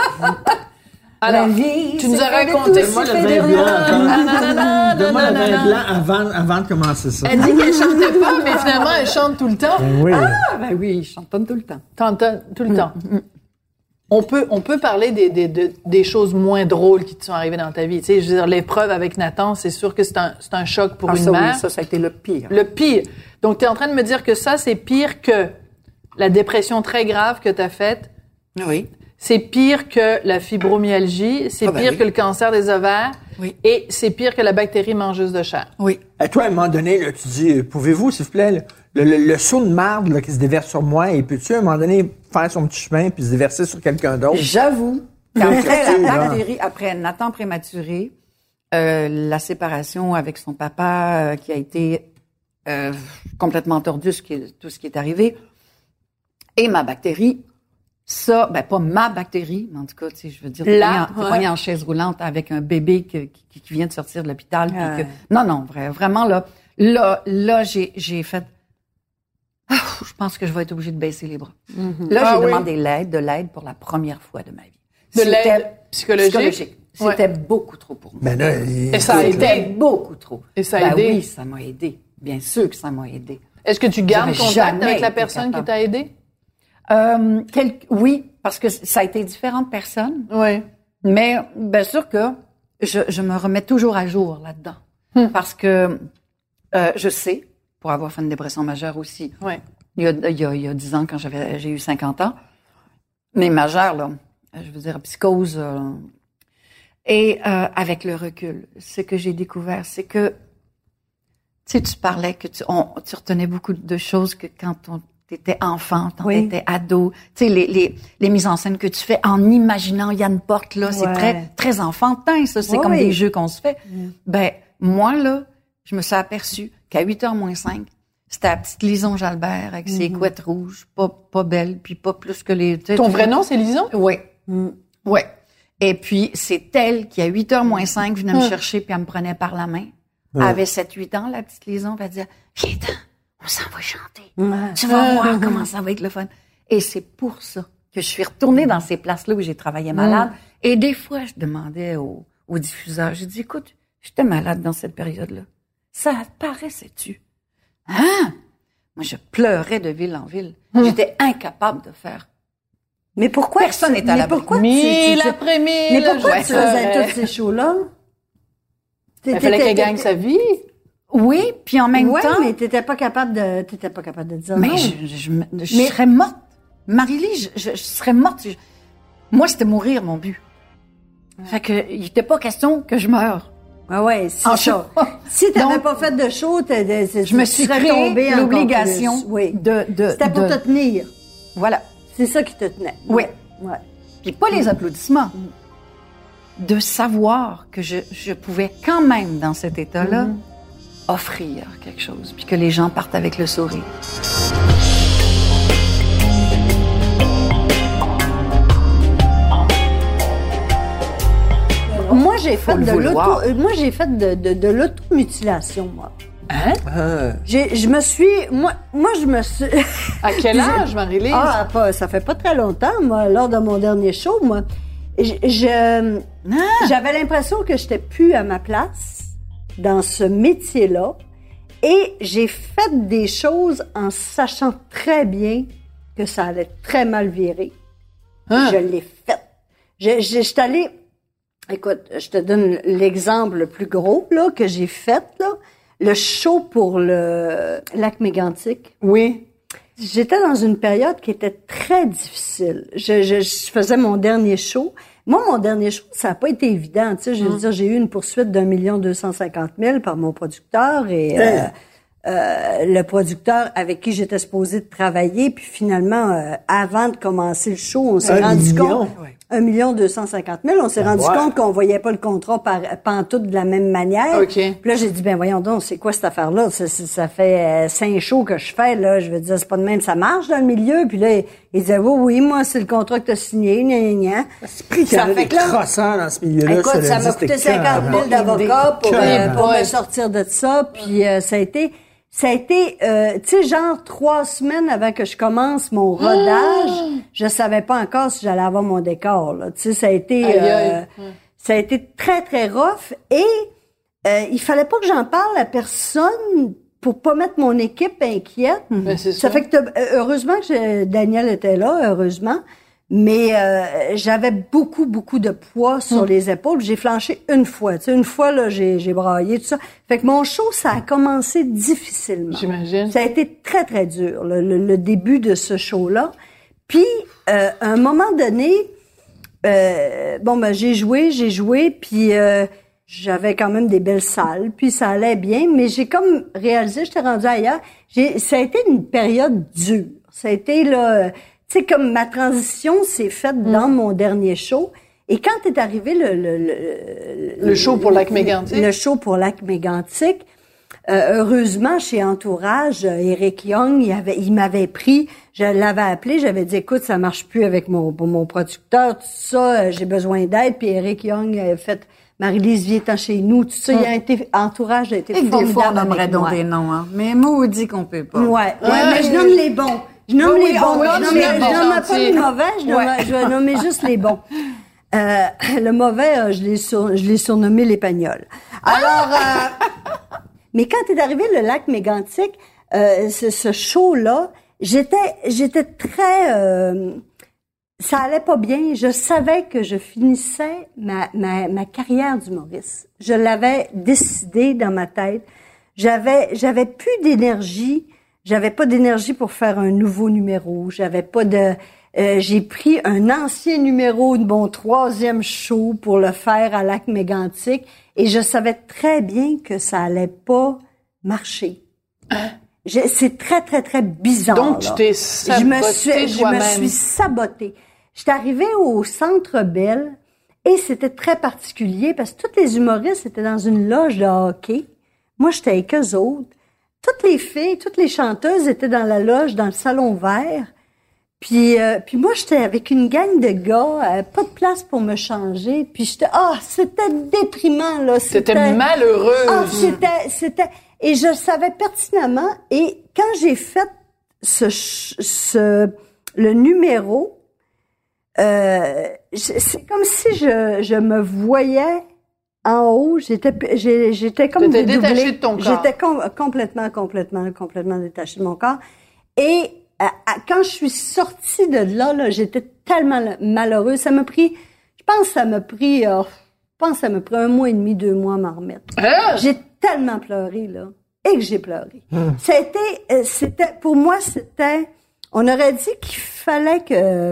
Speaker 1: Alors,
Speaker 4: vie,
Speaker 1: tu nous
Speaker 4: c'est
Speaker 1: as
Speaker 4: fait de
Speaker 1: raconté...
Speaker 4: tout,
Speaker 3: Donne-moi le
Speaker 4: c'est fait
Speaker 3: vin
Speaker 4: de
Speaker 3: blanc.
Speaker 1: Nanana,
Speaker 3: attends. Donne-moi le vin
Speaker 1: nanana.
Speaker 3: blanc avant, avant de commencer ça.
Speaker 1: Elle dit qu'elle chantait pas, mais finalement, elle chante tout le temps.
Speaker 3: Ben oui.
Speaker 5: Ah, ben oui, je chante tout le temps.
Speaker 1: T'entends tout le temps. On peut, on peut parler des, des, des, des choses moins drôles qui te sont arrivées dans ta vie. Tu sais, je veux dire, l'épreuve avec Nathan, c'est sûr que c'est un, c'est un choc pour
Speaker 5: Ah,
Speaker 1: une
Speaker 5: ça,
Speaker 1: mère.
Speaker 5: oui, ça, ça a été le pire.
Speaker 1: Le pire. Donc, tu es en train de me dire que ça, c'est pire que la dépression très grave que tu as faite.
Speaker 5: Oui.
Speaker 1: C'est pire que la fibromyalgie. C'est
Speaker 5: Ah, ben
Speaker 1: pire
Speaker 5: oui.
Speaker 1: que le cancer des ovaires.
Speaker 5: Oui.
Speaker 1: Et c'est pire que la bactérie mangeuse de chair.
Speaker 5: Oui.
Speaker 3: Et toi, à un moment donné, là, tu dis, euh, pouvez-vous, s'il vous plaît, là, le, le, le seau de marde là, qui se déverse sur moi, et peux-tu, à un moment donné, faire son petit chemin puis se déverser sur quelqu'un d'autre?
Speaker 5: J'avoue
Speaker 3: Oui,
Speaker 5: qu'après la
Speaker 3: là.
Speaker 5: bactérie, après Nathan prématuré, euh, la séparation avec son papa euh, qui a été euh, complètement tordu, ce qui est, tout ce qui est arrivé, et ma bactérie, ça, ben pas ma bactérie, mais en tout cas, tu sais, je veux dire, t'es
Speaker 1: Là,
Speaker 5: poigné en- t'es
Speaker 1: ouais.
Speaker 5: poigné en chaise roulante avec un bébé que- qui, qui vient de sortir de l'hôpital. puis
Speaker 4: Ouais.
Speaker 5: que- non, non, vrai, vraiment là, là, là, j'ai, j'ai fait. Ah, je pense que je vais être obligée de baisser les bras. Là,
Speaker 1: Ah
Speaker 5: j'ai
Speaker 1: oui.
Speaker 5: demandé l'aide, de l'aide pour la première fois de ma vie.
Speaker 1: De
Speaker 5: C'était
Speaker 1: l'aide psychologique? Ouais.
Speaker 5: C'était beaucoup trop pour moi.
Speaker 3: Ben là, il-
Speaker 1: Et ça a
Speaker 5: C'était
Speaker 1: aidé.
Speaker 5: beaucoup trop.
Speaker 1: Et ça a
Speaker 5: Ben
Speaker 1: aidé.
Speaker 5: oui, ça m'a aidé. Bien sûr que ça m'a aidé.
Speaker 1: Est-ce que tu gardes
Speaker 5: J'aurais
Speaker 1: contact
Speaker 5: jamais
Speaker 1: avec la
Speaker 5: été
Speaker 1: personne qui
Speaker 5: capable.
Speaker 1: t'a aidé?
Speaker 5: Euh, quel- oui, parce que ça a été différentes personnes,
Speaker 1: Oui.
Speaker 5: mais bien sûr que je, je me remets toujours à jour là-dedans. Parce que euh, je sais, pour avoir fait une dépression majeure aussi,
Speaker 1: Oui.
Speaker 5: il y a, il y a, il y a dix ans, quand j'avais, j'ai eu cinquante ans, mais majeure, là, je veux dire, psychose. euh, et euh, avec le recul, ce que j'ai découvert, c'est que, tu sais, tu parlais que tu, on, tu retenais beaucoup de choses que quand on t'étais enfant, quand
Speaker 4: Oui.
Speaker 5: t'étais ado, tu sais, les, les, les mises en scène que tu fais en imaginant Yann Porte, là, c'est
Speaker 4: Ouais.
Speaker 5: très, très enfantin, ça, c'est
Speaker 4: Oui,
Speaker 5: comme
Speaker 4: oui.
Speaker 5: des jeux qu'on se fait. Ben, moi, là, je me suis aperçue qu'à huit heures moins cinq, c'était la petite Lison Jalbert avec ses couettes rouges, pas, pas belle, puis pas plus que les... tu sais,
Speaker 1: Ton
Speaker 5: tu-
Speaker 1: vrai nom, c'est Lison?
Speaker 5: Oui. Oui. Et puis, c'est elle qui, à huit heures moins cinq, venait me
Speaker 1: Hum.
Speaker 5: chercher puis elle me prenait par la main. Elle avait sept huit ans, la petite Lison, elle va dire, viens on s'en va chanter. Tu vas voir comment ça va être le fun. Et c'est pour ça que je suis retournée dans ces places-là où j'ai travaillé malade. Et des fois, je demandais au, au diffuseur, j'ai dit, écoute, j'étais malade dans cette période-là. Ça paraissait-tu? Hein? Moi, je pleurais de ville en ville. J'étais incapable de faire.
Speaker 4: Mais pourquoi?
Speaker 5: Personne
Speaker 4: tu-
Speaker 5: n'est à
Speaker 4: mais
Speaker 5: l'abri.
Speaker 4: pourquoi tu-
Speaker 1: Mille
Speaker 4: tu- tu-
Speaker 1: après mille.
Speaker 4: Mais pourquoi
Speaker 1: je
Speaker 4: tu faisais
Speaker 1: pleurais.
Speaker 4: tous ces shows-là?
Speaker 1: Il fallait qu'elle gagne sa vie.
Speaker 5: Oui, puis en même
Speaker 4: ouais,
Speaker 5: temps...
Speaker 4: mais t'étais pas capable de, t'étais pas capable de dire
Speaker 5: Mais
Speaker 4: non.
Speaker 5: je, je, je, me- je
Speaker 4: Mais-
Speaker 5: serais morte. Marie-Lie, je, je, je serais morte. Je- moi, c'était mourir, mon but. Fait que, il n'était pas question que je meure.
Speaker 4: Ah ouais, c'est
Speaker 5: En
Speaker 4: ça.
Speaker 5: show.
Speaker 4: Si t'avais
Speaker 5: Donc,
Speaker 4: pas fait de show, t'es- t'es-
Speaker 5: Je me
Speaker 4: tu
Speaker 5: suis
Speaker 4: serais
Speaker 5: créé
Speaker 4: tombée encore
Speaker 5: l'obligation
Speaker 4: plus. Oui.
Speaker 5: de... de,
Speaker 4: C'était pour
Speaker 5: de-
Speaker 4: te tenir.
Speaker 5: Voilà.
Speaker 4: C'est ça qui te tenait.
Speaker 5: Oui.
Speaker 4: Ouais.
Speaker 5: Puis pas les applaudissements. De savoir que je, je pouvais quand même, dans cet état-là, offrir quelque chose. Puis que les gens partent avec le sourire.
Speaker 4: Moi, j'ai fait
Speaker 5: le
Speaker 4: de
Speaker 5: vouloir.
Speaker 4: l'auto, euh, moi, j'ai fait de, de, de l'automutilation, moi.
Speaker 3: Ah.
Speaker 4: J'ai, je me suis, moi, moi, je me suis,
Speaker 1: À quel âge, Marie-Lise?
Speaker 4: ah, pas, ça fait pas très longtemps, moi, lors de mon dernier show, moi. Je, je- j'avais l'impression que j'étais plus à ma place dans ce métier-là. Et j'ai fait des choses en sachant très bien que ça allait très mal virer.
Speaker 1: Hein?
Speaker 4: Je l'ai fait. Je, je, je suis allée, écoute, je te donne l'exemple le plus gros, là, que j'ai fait, là. Le show pour le lac Mégantic.
Speaker 1: Oui.
Speaker 4: J'étais dans une période qui était très difficile. Je, je, je faisais mon dernier show. Moi, mon dernier show, ça n'a pas été évident. Tu sais, je veux dire, j'ai eu une poursuite d'un million deux cent cinquante mille par mon producteur et euh, euh, le producteur avec qui j'étais supposée de travailler. Puis finalement, euh, avant de commencer le show, on s'est
Speaker 3: Un
Speaker 4: rendu
Speaker 3: million?
Speaker 4: compte. un million deux cent cinquante mille. On s'est
Speaker 3: Ben
Speaker 4: rendu
Speaker 3: ouais.
Speaker 4: compte qu'on voyait pas le contrat par pantoute de la même manière.
Speaker 1: OK.
Speaker 4: Puis là, j'ai dit, ben voyons donc, c'est quoi cette affaire-là? Ça, ça, ça fait euh, cinq shows que je fais, là. Je veux dire, c'est pas de même, ça marche dans le milieu. Puis là, il, il disait, oui, oui, moi, c'est le contrat que t'as signé, gna, gna, gna.
Speaker 3: C'est pris qu'il y
Speaker 4: Ça
Speaker 3: avait
Speaker 4: fait
Speaker 3: des
Speaker 4: que là-
Speaker 3: crosseurs dans ce milieu-là.
Speaker 4: Écoute,
Speaker 3: cela
Speaker 4: ça
Speaker 3: dit,
Speaker 4: m'a
Speaker 3: c'était
Speaker 4: coûté cinquante mille
Speaker 3: carrément.
Speaker 4: d'avocat pour, euh,
Speaker 3: Carrément.
Speaker 4: pour me
Speaker 1: Ouais.
Speaker 4: sortir de ça. Puis euh, ça a été, ça a été, euh, tu sais, genre trois semaines avant que je commence mon rodage, je savais pas encore si j'allais avoir mon décor. Là. Tu sais, ça a été,
Speaker 1: Aïe, aïe.
Speaker 4: euh, ça a été très très rough. Et euh, il fallait pas que j'en parle à personne pour pas mettre mon équipe inquiète.
Speaker 1: Ben, c'est
Speaker 4: Ça
Speaker 1: ça.
Speaker 4: fait que t'as- euh, heureusement que je- Daniel était là, heureusement. Mais euh, j'avais beaucoup, beaucoup de poids sur
Speaker 1: Hmm.
Speaker 4: les épaules. J'ai flanché une fois. Tu sais, une fois, là, j'ai, j'ai braillé, tout ça. Fait que mon show, ça a commencé difficilement.
Speaker 1: J'imagine.
Speaker 4: Ça a été très, très dur, le, le- le début de ce show-là. Puis, euh, à un moment donné, euh, bon, ben, j'ai joué, j'ai joué, puis euh, j'avais quand même des belles salles, puis ça allait bien, mais j'ai comme réalisé, j'étais rendue ailleurs, j'ai, ça a été une période dure. Ça a été, là, tu sais, comme ma transition s'est faite dans mon dernier show, et quand est arrivé le... Le, le,
Speaker 1: Le show pour Lac Mégantic.
Speaker 4: Le show pour Lac Mégantic, euh, heureusement, chez Entourage, euh, Eric Young, il, avait, il m'avait pris, je l'avais appelé, j'avais dit, écoute, ça marche plus avec mon, mon producteur, tout ça, euh, j'ai besoin d'aide, puis Eric Young a fait, Marie-Lise vient chez nous, tout ça, il a été, Entourage a été
Speaker 5: Et que des fois, on
Speaker 4: formidable
Speaker 5: nommerait
Speaker 4: avec
Speaker 5: donc
Speaker 4: moi.
Speaker 5: des noms, hein. Mais maudit qu'on peut pas.
Speaker 4: Ouais, ouais, mais je nomme les bons. Je nomme
Speaker 1: Oui,
Speaker 4: les
Speaker 1: oui,
Speaker 4: bons.
Speaker 1: on
Speaker 4: Je
Speaker 1: nomme
Speaker 4: nomme,
Speaker 1: les
Speaker 4: je
Speaker 1: bons.
Speaker 4: nomme pas les
Speaker 1: Gentil.
Speaker 4: mauvais, je, nomme, je vais nommer juste les bons. Euh, le mauvais, euh, je l'ai sur, je l'ai surnommé l'épagnol. Alors, euh, mais quand est arrivé le Lac Mégantic, euh, ce, ce show-là, j'étais, j'étais très, euh, ça allait pas bien. Je savais que je finissais ma, ma, ma carrière d'humoriste. Je l'avais décidé dans ma tête. J'avais, j'avais plus d'énergie. J'avais pas d'énergie pour faire un nouveau numéro. J'avais pas de, euh, j'ai pris un ancien numéro de mon troisième show pour le faire à Lac Mégantic et je savais très bien que ça allait pas marcher. Je- c'est très, très, très bizarre.
Speaker 1: Donc, tu
Speaker 4: là.
Speaker 1: t'es
Speaker 4: Je me
Speaker 1: sabotée
Speaker 4: suis, je me
Speaker 1: toi-même.
Speaker 4: suis sabotée. J'étais arrivée au Centre Bell et c'était très particulier parce que tous les humoristes étaient dans une loge de hockey. Moi, j'étais avec eux autres. Toutes les filles, toutes les chanteuses étaient dans la loge, dans le salon vert. Puis, euh, puis moi, j'étais avec une gang de gars, euh, pas de place pour me changer. Puis j'étais, ah, c'était déprimant, là.
Speaker 1: C'était
Speaker 4: C'était
Speaker 1: malheureuse.
Speaker 4: Ah, c'était, c'était, et je savais pertinemment. Et quand j'ai fait ce, ch- ce, le numéro, euh, j- c'est comme si je, je me voyais en haut. J'étais, j'ai- j'étais comme
Speaker 1: T'étais
Speaker 4: dédoublée.
Speaker 1: détachée de ton corps.
Speaker 4: J'étais com- complètement, complètement, complètement détachée de mon corps. Et à- à- quand je suis sortie de là, là, j'étais tellement malheureuse. Ça m'a pris, je pense, que ça m'a pris, euh, je pense, que ça m'a pris un mois et demi, deux mois à m'en remettre.
Speaker 1: Hein?
Speaker 4: J'ai tellement pleuré, là. Et que j'ai pleuré. Ça a été, euh, c'était, pour moi, c'était, on aurait dit qu'il fallait que,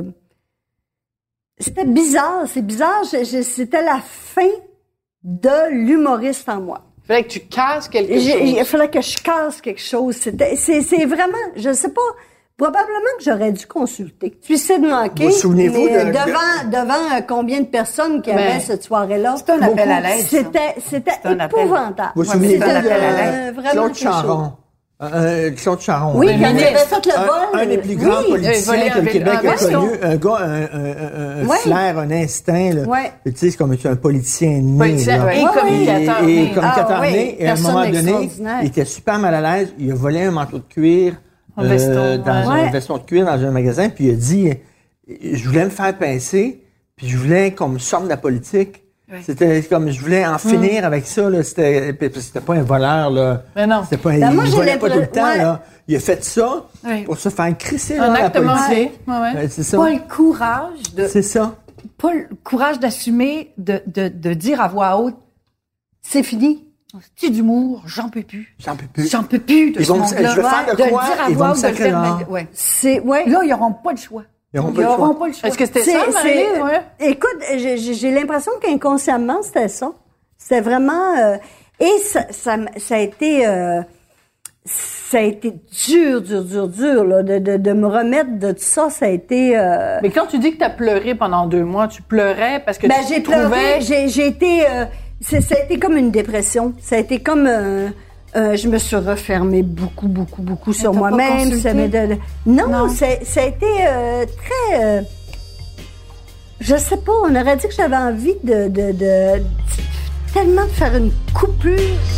Speaker 4: c'était bizarre, c'est bizarre, je- je- c'était la fin de l'humoriste en moi.
Speaker 1: Il fallait que tu casses quelque
Speaker 4: J'ai-
Speaker 1: chose.
Speaker 4: Il fallait que je casse quelque chose. C'était, c'est, c'est vraiment, je sais pas, probablement que j'aurais dû consulter. Suicide manqué.
Speaker 3: Vous souvenez-vous
Speaker 4: mais, euh,
Speaker 3: de-
Speaker 4: devant, devant euh, combien de personnes qui
Speaker 1: Ben,
Speaker 4: avaient cette soirée-là?
Speaker 5: c'est un appel à
Speaker 4: Beaucoup.
Speaker 5: l'aide, ça.
Speaker 4: C'était, c'était
Speaker 5: C'est un appel.
Speaker 4: épouvantable.
Speaker 3: Vous vous souvenez
Speaker 4: C'était
Speaker 3: de
Speaker 5: un appel à
Speaker 4: euh,
Speaker 5: l'aide.
Speaker 4: vraiment
Speaker 3: Claude
Speaker 4: quelque chose.
Speaker 3: Charon. Euh, Claude Charon.
Speaker 4: Oui,
Speaker 3: Un
Speaker 4: quand il
Speaker 3: ministre.
Speaker 4: avait fait le vol.
Speaker 3: Un, un des plus grands
Speaker 4: Oui.
Speaker 3: politiciens
Speaker 1: volé
Speaker 3: que le
Speaker 1: un
Speaker 3: Québec
Speaker 1: vélo-
Speaker 3: a
Speaker 1: un veston.
Speaker 3: connu. Un gars, un, un, un, un
Speaker 4: Ouais.
Speaker 3: flair, un instinct. Là.
Speaker 4: Ouais.
Speaker 3: Tu sais, c'est comme un politicien né.
Speaker 1: Politicien,
Speaker 3: là.
Speaker 1: ouais.
Speaker 4: Et
Speaker 1: communicateur
Speaker 3: Et,
Speaker 1: né.
Speaker 3: et communicateur
Speaker 4: Ah, oui.
Speaker 3: né. Et à un
Speaker 4: Personne
Speaker 3: moment donné,
Speaker 4: extraordinaire.
Speaker 3: il était super mal à l'aise. Il a volé un manteau de cuir
Speaker 1: Un veston,
Speaker 3: dans
Speaker 4: ouais.
Speaker 3: un veston de cuir dans un magasin. Puis il a dit, je voulais me faire pincer, puis je voulais qu'on me sorte de la politique.
Speaker 5: Ouais.
Speaker 3: C'était comme, je voulais en finir avec ça. Là. C'était, puis c'était pas un voleur. Là.
Speaker 1: Mais non.
Speaker 3: C'était pas,
Speaker 4: Ben,
Speaker 3: il
Speaker 4: moi, j'ai
Speaker 3: volait pas tout le
Speaker 4: l'impression-
Speaker 3: temps.
Speaker 4: ouais.
Speaker 3: Là. Il a fait ça
Speaker 5: Ouais.
Speaker 3: pour se faire crisser
Speaker 1: Un
Speaker 3: dans la
Speaker 1: acte
Speaker 3: politique.
Speaker 1: manqué. Ouais, ouais.
Speaker 3: Ouais, c'est ça.
Speaker 8: Pas le courage de,
Speaker 3: C'est ça.
Speaker 8: pas le courage d'assumer, de, de, de dire à voix haute,
Speaker 4: C'est fini.
Speaker 8: petit d'humour, j'en peux plus.
Speaker 3: J'en peux plus.
Speaker 8: J'en peux plus de
Speaker 3: Ils
Speaker 8: ce
Speaker 3: vont me-
Speaker 8: monde-là.
Speaker 3: je vais faire de
Speaker 8: le
Speaker 3: quoi,
Speaker 8: dire à
Speaker 3: ils
Speaker 8: voix
Speaker 3: vont me
Speaker 8: haute, de le
Speaker 3: sacrer
Speaker 8: faire.
Speaker 3: dehors.
Speaker 8: mais- Ouais.
Speaker 4: C'est, ouais.
Speaker 8: Là, ils n'auront pas le choix.
Speaker 3: Ils auront
Speaker 8: Ils
Speaker 3: pas le choix.
Speaker 8: n'auront pas le choix.
Speaker 1: Est-ce que c'était
Speaker 4: C'est-
Speaker 1: ça, Marie?
Speaker 4: c'est-
Speaker 1: Ouais.
Speaker 4: Écoute, j'ai, j'ai- j'ai l'impression qu'inconsciemment, c'était ça. C'était vraiment... euh, et ça, ça, m- ça a été... euh, ça a été dur, dur, dur, dur, là, de, de, de me remettre de tout ça, ça a été... Euh...
Speaker 1: Mais quand tu dis que tu as pleuré pendant deux mois, tu pleurais parce que
Speaker 4: ben,
Speaker 1: tu
Speaker 4: j'ai
Speaker 1: te trouvais...
Speaker 4: pleuré, j'ai, j'ai été... Euh, c'est, ça a été comme une dépression. Ça a été comme... Euh, euh, je me suis refermée beaucoup, beaucoup, beaucoup sur
Speaker 8: t'as
Speaker 4: moi-même.
Speaker 8: pas
Speaker 4: Ça m'est de, de... Non,
Speaker 8: Non.
Speaker 4: Ça, ça a été euh, très... Euh, je sais pas, on aurait dit que j'avais envie de, de, de, de... tellement de faire une coupure.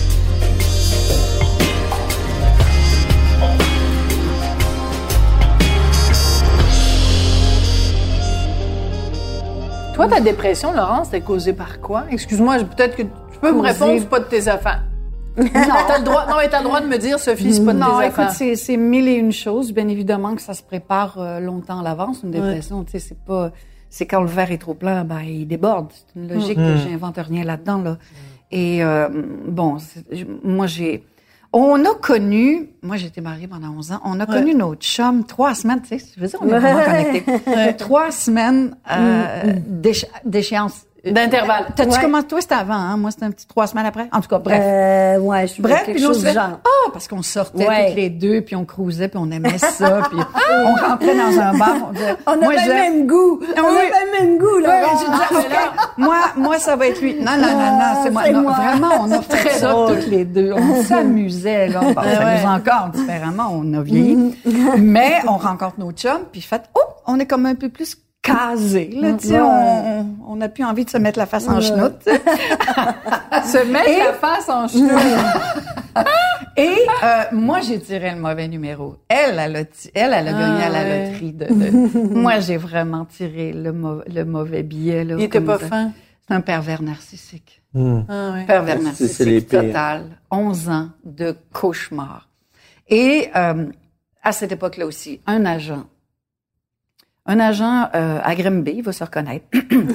Speaker 1: Toi, ta dépression, Laurence, c'était causée par quoi? Excuse-moi, je- peut-être que tu peux me
Speaker 8: Causée-
Speaker 1: répondre, c'est pas de tes affaires. non, t'as le droit, non, mais t'as le droit de me dire, Sophie, c'est pas de
Speaker 5: Non,
Speaker 1: tes
Speaker 5: écoute,
Speaker 1: affaires.
Speaker 5: c'est, c'est mille et une choses. Bien évidemment que ça se prépare euh, longtemps à l'avance, une dépression. Tu sais, c'est pas, c'est quand le verre est trop plein, ben il déborde. C'est une logique que j'invente rien là-dedans là. Et euh, bon, c'est- je- moi j'ai, on a connu, moi j'ai été mariée pendant onze ans. On a connu notre chum trois semaines. Tu sais, je veux dire, on est vraiment connectés. Trois semaines euh, d'éche- d'échéance.
Speaker 1: D'intervalle.
Speaker 5: T'as-tu
Speaker 4: Ouais.
Speaker 5: commencé? Toi, c'était avant, hein? Moi, c'était un petit trois semaines après. En tout cas, bref.
Speaker 4: Euh, ouais, je
Speaker 5: Bref,
Speaker 4: quelque
Speaker 5: puis on
Speaker 4: chose
Speaker 5: se
Speaker 4: du
Speaker 5: fait,
Speaker 4: genre.
Speaker 5: ah, parce qu'on sortait
Speaker 4: Ouais.
Speaker 5: toutes les deux, puis on cruisait, puis on aimait ça, puis on rentrait dans un bar. On, disait,
Speaker 4: On
Speaker 5: moi,
Speaker 4: avait
Speaker 5: je disais,
Speaker 4: le même goût.
Speaker 5: Ah
Speaker 4: On
Speaker 5: oui.
Speaker 4: avait le même goût, là.
Speaker 5: Ouais, je disais, OK, moi, moi, ça va être lui. Non, non, non, non, c'est moi.
Speaker 4: c'est
Speaker 5: Non,
Speaker 4: moi.
Speaker 5: vraiment, on a fait ça toutes les deux. On s'amusait, là. Bon, ça nous encore différemment, on a vieilli. Mais on rencontre nos chums, puis fait, oh, on est comme un peu plus casé, là, tu sais, on, on, on a plus envie de se mettre la face en chenoute. tu sais.
Speaker 1: Se mettre la face en cheveux.
Speaker 5: Et euh, moi, j'ai tiré le mauvais numéro. Elle, elle a, ti- elle, elle a gagné à la
Speaker 1: ouais.
Speaker 5: loterie. De, de- moi, j'ai vraiment tiré le, mau- le mauvais billet. Là,
Speaker 1: Il était
Speaker 5: comme
Speaker 1: pas
Speaker 5: ça.
Speaker 1: fin.
Speaker 5: C'est un pervers narcissique.
Speaker 3: Hmm.
Speaker 1: Ah, ouais.
Speaker 5: Pervers
Speaker 3: C'est- c'est les
Speaker 5: narcissique
Speaker 3: pires.
Speaker 5: total. onze ans de cauchemar. Et euh, à cette époque-là aussi, un agent. Un agent euh, à Grimby, il va se reconnaître.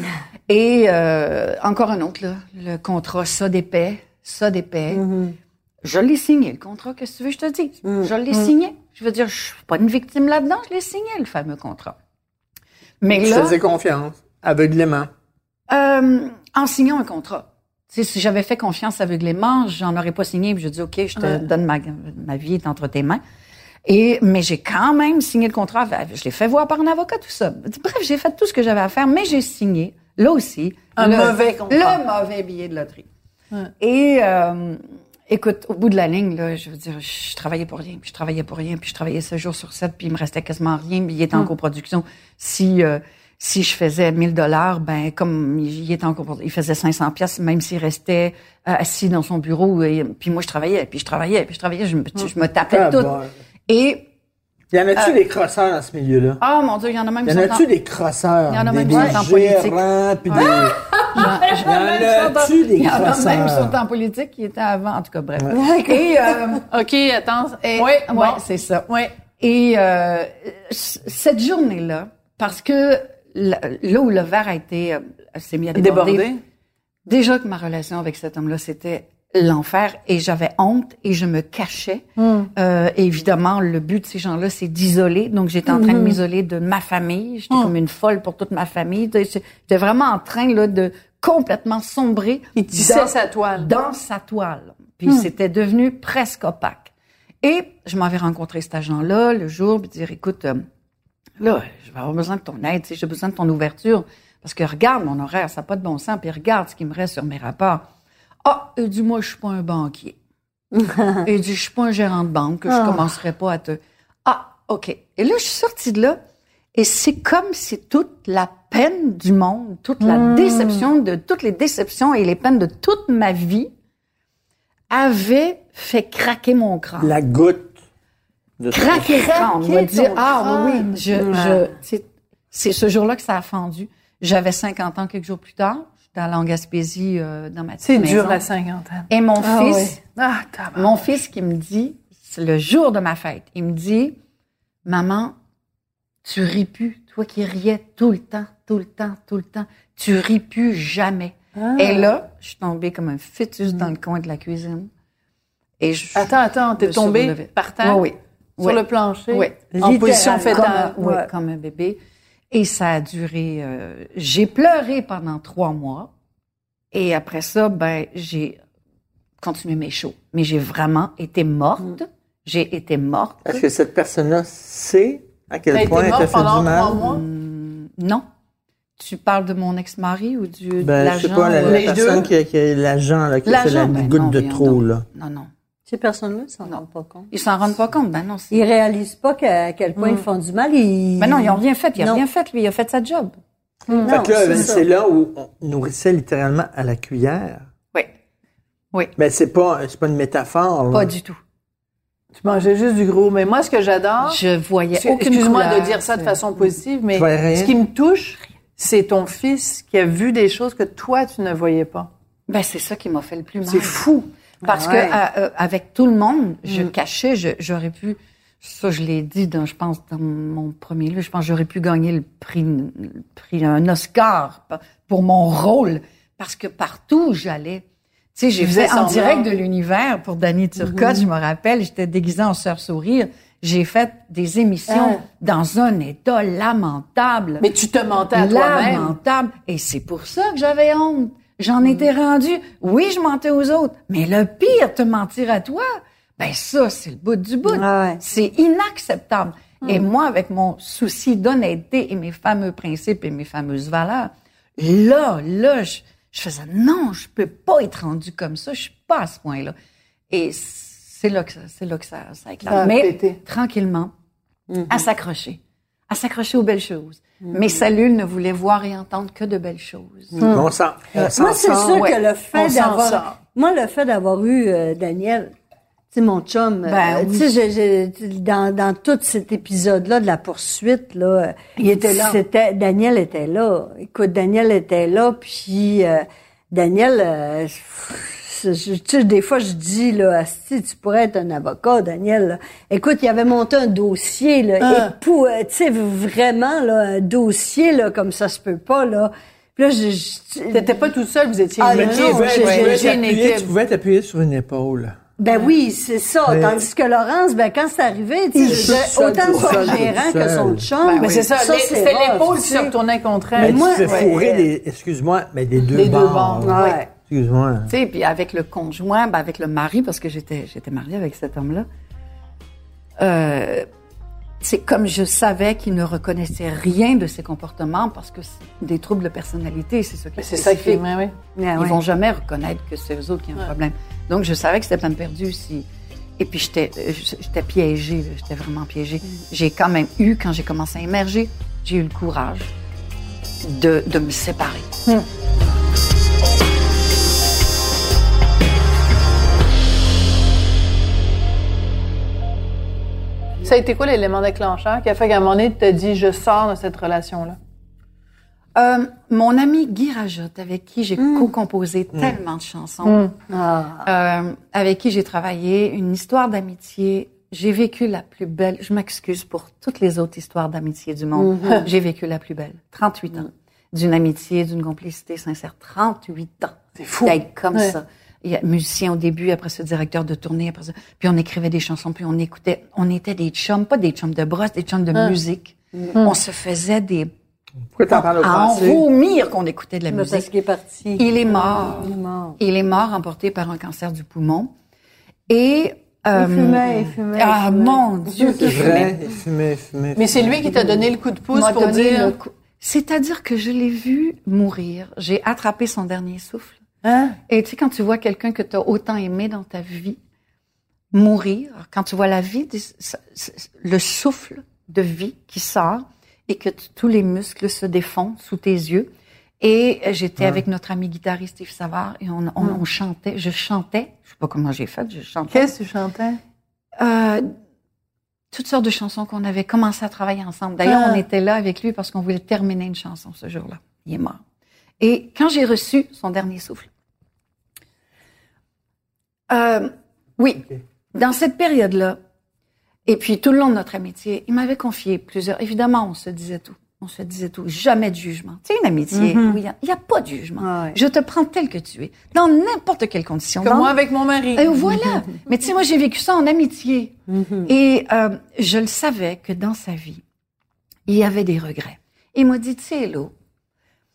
Speaker 5: Et euh, encore un autre, là, le contrat ça d'épais, ça d'épais. Je l'ai signé, le contrat, qu'est-ce que tu veux que je te dise? Je l'ai signé. Je veux dire, je suis pas une victime là-dedans, je l'ai signé, le fameux contrat. Mais
Speaker 3: Je
Speaker 5: là,
Speaker 3: faisais confiance, aveuglément.
Speaker 5: euh, en signant un contrat, tu sais, si j'avais fait confiance aveuglément, j'en aurais pas signé, puis je dis, OK, je te donne ma, ma vie est entre tes mains. Et, mais j'ai quand même signé le contrat. Je l'ai fait voir par un avocat, tout ça. Bref, j'ai fait tout ce que j'avais à faire, mais j'ai signé, là aussi,
Speaker 1: Un
Speaker 5: le,
Speaker 1: mauvais contrat.
Speaker 5: le mauvais billet de loterie. Et, euh, écoute, au bout de la ligne, là, je veux dire, je travaillais pour rien, puis je travaillais pour rien, puis je travaillais sept jours sur sept, puis il me restait quasiment rien, puis il était en coproduction. Si, euh, si je faisais mille dollars, ben, comme il était en coproduction, il faisait cinq cents pièces, même s'il restait euh, assis dans son bureau, et, puis moi, je travaillais, puis je travaillais, puis je travaillais, je me, je me tapais
Speaker 3: Ah,
Speaker 5: tout.
Speaker 3: bon.
Speaker 5: Et,
Speaker 3: Y en a-tu
Speaker 5: Euh,
Speaker 3: des crosseurs dans ce milieu-là?
Speaker 5: ah, mon Dieu, il y en a même
Speaker 3: Y
Speaker 5: qui
Speaker 3: en
Speaker 5: sont
Speaker 3: a-tu
Speaker 5: en-
Speaker 3: des crosseurs?
Speaker 5: Il y en a
Speaker 3: des,
Speaker 5: même
Speaker 3: des
Speaker 5: qui sont en politique.
Speaker 3: gérants, puis des...
Speaker 5: J'en-
Speaker 3: Y en a-tu des
Speaker 5: Il y en a même qui
Speaker 3: crosseurs?
Speaker 5: sont en politique qui étaient avant, en tout cas, bref. Et, euh,
Speaker 1: OK, attends.
Speaker 5: et-
Speaker 1: Oui,
Speaker 5: ouais,
Speaker 1: bon.
Speaker 5: c'est ça.
Speaker 1: Oui.
Speaker 5: Et euh, c- cette journée-là, parce que là là où le verre a été, euh, s'est mis à déborder,
Speaker 1: Débordé.
Speaker 5: déjà que ma relation avec cet homme-là, c'était l'enfer et j'avais honte et je me cachais. Euh, évidemment, le but de ces gens-là, c'est d'isoler. Donc, j'étais en train de m'isoler de ma famille. J'étais comme une folle pour toute ma famille. J'étais vraiment en train là, de complètement sombrer.
Speaker 1: Il tissait
Speaker 5: dans-
Speaker 1: sa toile.
Speaker 5: Dans sa toile. Puis c'était devenu presque opaque. Et je m'avais rencontré cet agent-là le jour, puis dire, écoute, euh, là, je vais avoir besoin de ton aide, tu sais, j'ai besoin de ton ouverture. Parce que regarde mon horaire, ça n'a pas de bon sens, puis regarde ce qui me reste sur mes rapports. Ah, il dit, moi, je suis pas un banquier. Il dit, je suis pas un gérant de banque, que je commencerai pas à te... Ah, OK. Et là, je suis sortie de là, et c'est comme si toute la peine du monde, toute la déception de toutes les déceptions et les peines de toute ma vie avait fait craquer mon crâne.
Speaker 3: La goutte de
Speaker 5: Craquer le crâne. On m'a
Speaker 4: Craquer
Speaker 5: dit,
Speaker 4: ton
Speaker 5: ah oui,
Speaker 4: crâne.
Speaker 5: oui, je, je, c'est, c'est ce jour-là que ça a fendu. J'avais cinquante ans quelques jours plus tard. J'étais à en Gaspésie, euh, dans ma petite
Speaker 1: C'est
Speaker 5: maison.
Speaker 1: dur, la cinquantaine.
Speaker 5: Et mon
Speaker 4: Ah
Speaker 5: fils,
Speaker 4: ouais.
Speaker 1: Ah, tabarnak.
Speaker 5: mon fils qui me dit, c'est le jour de ma fête, il me dit, maman, tu ris plus. Toi qui riais tout le temps, tout le temps, tout le temps, tu ris plus jamais. Et là, je suis tombée comme un fœtus dans le coin de la cuisine. Et je,
Speaker 1: Attends, attends,
Speaker 5: je
Speaker 1: t'es
Speaker 5: me
Speaker 1: tombée
Speaker 5: suis relevée.
Speaker 1: par terre?
Speaker 5: Oui, oui.
Speaker 1: Sur
Speaker 5: Oui.
Speaker 1: le plancher?
Speaker 5: Oui.
Speaker 1: En position
Speaker 4: Littéralement.
Speaker 1: fétale?
Speaker 5: Comme un, oui,
Speaker 4: Ouais.
Speaker 5: comme un bébé. Et ça a duré... euh, j'ai pleuré pendant trois mois. Et après ça, ben, j'ai continué mes shows. Mais j'ai vraiment été morte.
Speaker 8: J'ai été morte.
Speaker 3: Est-ce que cette personne-là sait à quel
Speaker 1: T'as
Speaker 3: point
Speaker 1: été
Speaker 3: elle t'a
Speaker 1: morte
Speaker 3: fait du
Speaker 1: pendant
Speaker 3: mal?
Speaker 1: trois mois?
Speaker 8: Hum, non. Tu parles de mon ex-mari ou du de
Speaker 3: Ben,
Speaker 8: l'agent?
Speaker 3: je sais pas, la,
Speaker 8: ou-
Speaker 3: la
Speaker 1: les
Speaker 3: personne
Speaker 1: deux?
Speaker 3: qui, a- qui est l'agent, là, qui a fait la
Speaker 8: L'agent, ben
Speaker 3: goutte
Speaker 8: non,
Speaker 3: de
Speaker 8: voyons
Speaker 3: trop,
Speaker 8: donc.
Speaker 3: là.
Speaker 8: Non, non.
Speaker 4: Ces personnes-là, ils s'en
Speaker 8: Non.
Speaker 4: rendent pas compte.
Speaker 8: Ils s'en rendent pas compte. Ben non. c'est-
Speaker 4: Ils réalisent pas qu'à à quel point ils font du mal. Ils...
Speaker 8: Ben non, ils ont rien fait. Il a
Speaker 4: Non.
Speaker 8: rien fait, lui. Il a fait sa job.
Speaker 4: Non,
Speaker 3: Fait que là,
Speaker 4: c'est
Speaker 3: ben,
Speaker 4: ça.
Speaker 3: c'est là où on nourrissait littéralement à la cuillère.
Speaker 8: Oui. Oui.
Speaker 3: Mais c'est pas, c'est pas une métaphore, là.
Speaker 8: Pas du tout.
Speaker 1: Tu mangeais juste du gros. Mais moi, ce que j'adore,
Speaker 8: Je voyais
Speaker 1: c'est-
Speaker 8: aucune
Speaker 1: excuse-moi
Speaker 8: couleur.
Speaker 1: de dire ça de façon positive, mais
Speaker 3: Tu voyais rien?
Speaker 1: ce qui me touche, c'est ton fils qui a vu des choses que toi, tu ne voyais pas.
Speaker 8: Ben, c'est ça qui m'a fait le plus mal.
Speaker 1: C'est fou.
Speaker 8: Parce
Speaker 4: Ah ouais.
Speaker 8: que euh, euh, avec tout le monde, je cachais, je- j'aurais pu, ça je l'ai dit dans, je pense, dans mon premier livre, je pense que j'aurais pu gagner le prix, le prix, un Oscar pour mon rôle, parce que partout où j'allais, tu sais, j'ai
Speaker 1: Tu
Speaker 8: fait
Speaker 1: faisais
Speaker 8: en
Speaker 1: semblant.
Speaker 8: direct de l'univers pour Dany Turcotte, je me rappelle, j'étais déguisée en Sœur Sourire, j'ai fait des émissions
Speaker 4: Ah.
Speaker 8: dans un état lamentable.
Speaker 1: Mais tu te mentais à toi-même.
Speaker 8: Lamentable. Et c'est pour ça que j'avais honte. J'en étais rendue. Oui, je mentais aux autres. Mais le pire, te mentir à toi, ben ça, c'est le bout du bout.
Speaker 4: Ah ouais.
Speaker 8: C'est inacceptable. Et moi, avec mon souci d'honnêteté et mes fameux principes et mes fameuses valeurs, là, là, je, je faisais non, je peux pas être rendue comme ça. Je suis pas à ce point-là. Et c'est là que ça, c'est là que ça, ça éclate.
Speaker 1: Ça a
Speaker 8: Mais
Speaker 1: pété.
Speaker 8: tranquillement, à s'accrocher, à s'accrocher aux belles choses. Mes cellules ne voulaient voir et entendre que de belles choses.
Speaker 3: On s'en, on s'en
Speaker 4: Moi, c'est
Speaker 3: sort.
Speaker 4: sûr
Speaker 8: ouais.
Speaker 4: que le
Speaker 1: On
Speaker 4: fait
Speaker 1: s'en
Speaker 4: d'avoir...
Speaker 1: sort.
Speaker 4: Moi, le fait d'avoir eu euh, Daniel, tu sais, mon chum,
Speaker 8: Ben
Speaker 4: euh,
Speaker 8: oui.
Speaker 4: tu sais, j'ai- j'ai- dans, dans tout cet épisode-là de la poursuite, là... euh,
Speaker 8: Il était là.
Speaker 4: C'était, Daniel était là. Écoute, Daniel était là, puis euh, Daniel... euh, je- je- tu sais, des fois, je dis, là, Asti, tu pourrais être un avocat, Daniel. là. Écoute, il avait monté un dossier, là,
Speaker 1: Ah.
Speaker 4: et pour, euh, tu sais, vraiment, là, un dossier, là, comme ça se peut pas, là. Puis là, je... je-
Speaker 1: T'étais pas tout seul, vous étiez
Speaker 4: Ah,
Speaker 1: une
Speaker 4: non,
Speaker 3: Tu
Speaker 1: équipe.
Speaker 3: pouvais,
Speaker 4: j'ai-
Speaker 3: tu
Speaker 4: j'ai-
Speaker 3: pouvais
Speaker 1: j'ai une
Speaker 3: t'appuyer-
Speaker 1: équipe.
Speaker 3: tu pouvais t'appuyer sur une épaule.
Speaker 4: Ben oui, c'est ça.
Speaker 3: Mais-
Speaker 4: Tandis que Laurence, ben quand c'est arrivé, tu
Speaker 3: Il
Speaker 4: sais,
Speaker 3: est
Speaker 4: je disais,
Speaker 3: tout seul,
Speaker 4: autant
Speaker 3: tout
Speaker 4: son
Speaker 3: seul,
Speaker 4: gérant
Speaker 3: tout
Speaker 4: que son
Speaker 3: seul.
Speaker 4: chum.
Speaker 1: Mais c'est ça, les-
Speaker 4: c'est
Speaker 1: c'était
Speaker 4: rough,
Speaker 1: l'épaule
Speaker 4: tu
Speaker 1: qui
Speaker 4: sais.
Speaker 1: se retournait contre
Speaker 3: Mais
Speaker 1: elle.
Speaker 4: moi,
Speaker 3: tu te fais
Speaker 4: ouais.
Speaker 3: fourrer des, excuse-moi, mais des deux
Speaker 1: Des deux
Speaker 3: bords.
Speaker 1: bords.
Speaker 4: Ouais.
Speaker 3: Excuse-moi.
Speaker 8: Tu sais, puis avec le conjoint, ben avec le mari, parce que j'étais j'étais mariée avec cet homme-là, euh, c'est comme je savais qu'il ne reconnaissait rien de ses comportements parce que c'est des troubles de personnalité, c'est ça qui est
Speaker 1: C'est ça qui fait,
Speaker 8: spécifique.
Speaker 1: oui.
Speaker 4: Ah
Speaker 8: Ils
Speaker 4: ouais.
Speaker 8: vont jamais reconnaître que c'est eux autres qui ont un problème. Donc, je savais que c'était peine perdue si... Et puis, j'étais euh, j'étais piégée, là. J'étais vraiment piégée. J'ai quand même eu, quand j'ai commencé à émerger, j'ai eu le courage de, de me séparer.
Speaker 1: Ça a été quoi l'élément déclencheur qui a fait qu'à un moment donné, tu t'as dit, je sors de cette relation-là?
Speaker 8: Euh, mon ami Guy Rajotte, avec qui j'ai co-composé tellement de chansons,
Speaker 4: Ah.
Speaker 8: euh, avec qui j'ai travaillé, une histoire d'amitié. J'ai vécu la plus belle, je m'excuse pour toutes les autres histoires d'amitié du monde. J'ai vécu la plus belle. trente-huit ans. D'une amitié, d'une complicité sincère. trente-huit ans.
Speaker 1: C'est fou.
Speaker 8: D'être comme
Speaker 1: Ouais.
Speaker 8: ça. Il y a musicien au début, après ça, directeur de tournée, après ça. Puis on écrivait des chansons, puis on écoutait. On était des chums, pas des chums de brosse, des chums de musique. On se faisait des...
Speaker 3: Pourquoi t'en parles au
Speaker 8: à en
Speaker 3: passé?
Speaker 8: vomir qu'on écoutait de la
Speaker 4: Mais
Speaker 8: musique.
Speaker 4: parce qu'il est parti.
Speaker 8: Il est mort.
Speaker 4: Il est mort.
Speaker 8: Il est mort emporté par un cancer du poumon. Et... euh,
Speaker 4: Il fumait, il fumait. il
Speaker 8: Ah,
Speaker 4: fumait.
Speaker 8: mon Dieu,
Speaker 3: C'est
Speaker 8: qu'il fumait.
Speaker 3: vrai, il fumait, il fumait.
Speaker 1: Mais c'est lui qui t'a donné le coup de pouce
Speaker 8: M'a
Speaker 1: pour
Speaker 8: donné
Speaker 1: dire...
Speaker 8: le coup- C'est-à-dire que je l'ai vu mourir. J'ai attrapé son dernier souffle.
Speaker 1: Hein?
Speaker 8: Et tu sais, quand tu vois quelqu'un que tu as autant aimé dans ta vie mourir, quand tu vois la vie, le souffle de vie qui sort et que t- tous les muscles se défont sous tes yeux. Et j'étais avec notre ami guitariste Yves Savard et on, on, on chantait, je chantais, je sais pas comment j'ai fait, je chantais.
Speaker 1: Qu'est-ce que tu chantais?
Speaker 8: Euh, toutes sortes de chansons qu'on avait commencé à travailler ensemble. D'ailleurs,
Speaker 1: Ah.
Speaker 8: on était là avec lui parce qu'on voulait terminer une chanson ce jour-là. Il est mort. Et quand j'ai reçu son dernier souffle, euh, oui, dans cette période-là, et puis tout le long de notre amitié, il m'avait confié plusieurs... Évidemment, on se disait tout. On se disait tout. Jamais de jugement. Tu sais, une amitié où il n'y a, a pas de jugement.
Speaker 4: Ah ouais.
Speaker 8: Je te prends tel que tu es, dans n'importe quelle condition.
Speaker 1: Comme
Speaker 8: Dans-
Speaker 1: moi avec mon mari.
Speaker 8: et voilà. Mais tu sais, moi, j'ai vécu ça en amitié. Et euh, je le savais que dans sa vie, il y avait des regrets. Il m'a dit, tu sais, Hello,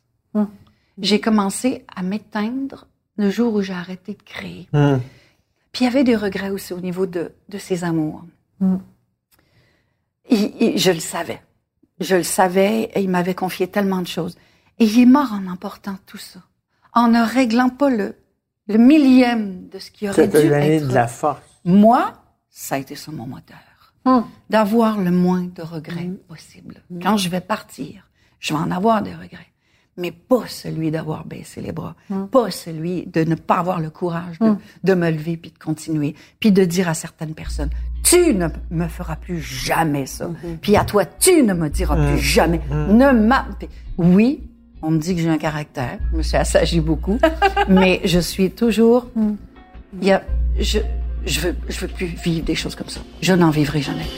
Speaker 8: j'ai commencé à m'éteindre le jour où j'ai arrêté de créer.
Speaker 3: Hum.
Speaker 8: Puis il y avait des regrets aussi au niveau de, de ses amours. Mm. Il, il, je le savais. Je le savais et il m'avait confié tellement de choses. Et il est mort en emportant tout ça. En ne réglant pas le, le millième de ce qui aurait
Speaker 3: ça
Speaker 8: dû
Speaker 3: donné
Speaker 8: être.
Speaker 3: de la force.
Speaker 8: Moi, ça a été ça mon moteur.
Speaker 1: Mm.
Speaker 8: D'avoir le moins de regrets
Speaker 4: Mm.
Speaker 8: possible. Mm. Quand je vais partir, je vais en avoir des regrets. Mais pas celui d'avoir baissé les bras. Mm. Pas celui de ne pas avoir le courage de, mm. de me lever puis de continuer. Puis de dire à certaines personnes, tu ne me feras plus jamais ça. Mm-hmm. Puis à toi, tu ne me diras mm. plus jamais. Mm. Ne m'a... Oui, on me dit que j'ai un caractère. Je me suis assagi beaucoup. Mais je suis toujours... Mm. Il y a... Je, je veux, je veux plus vivre des choses comme ça. Je n'en vivrai jamais.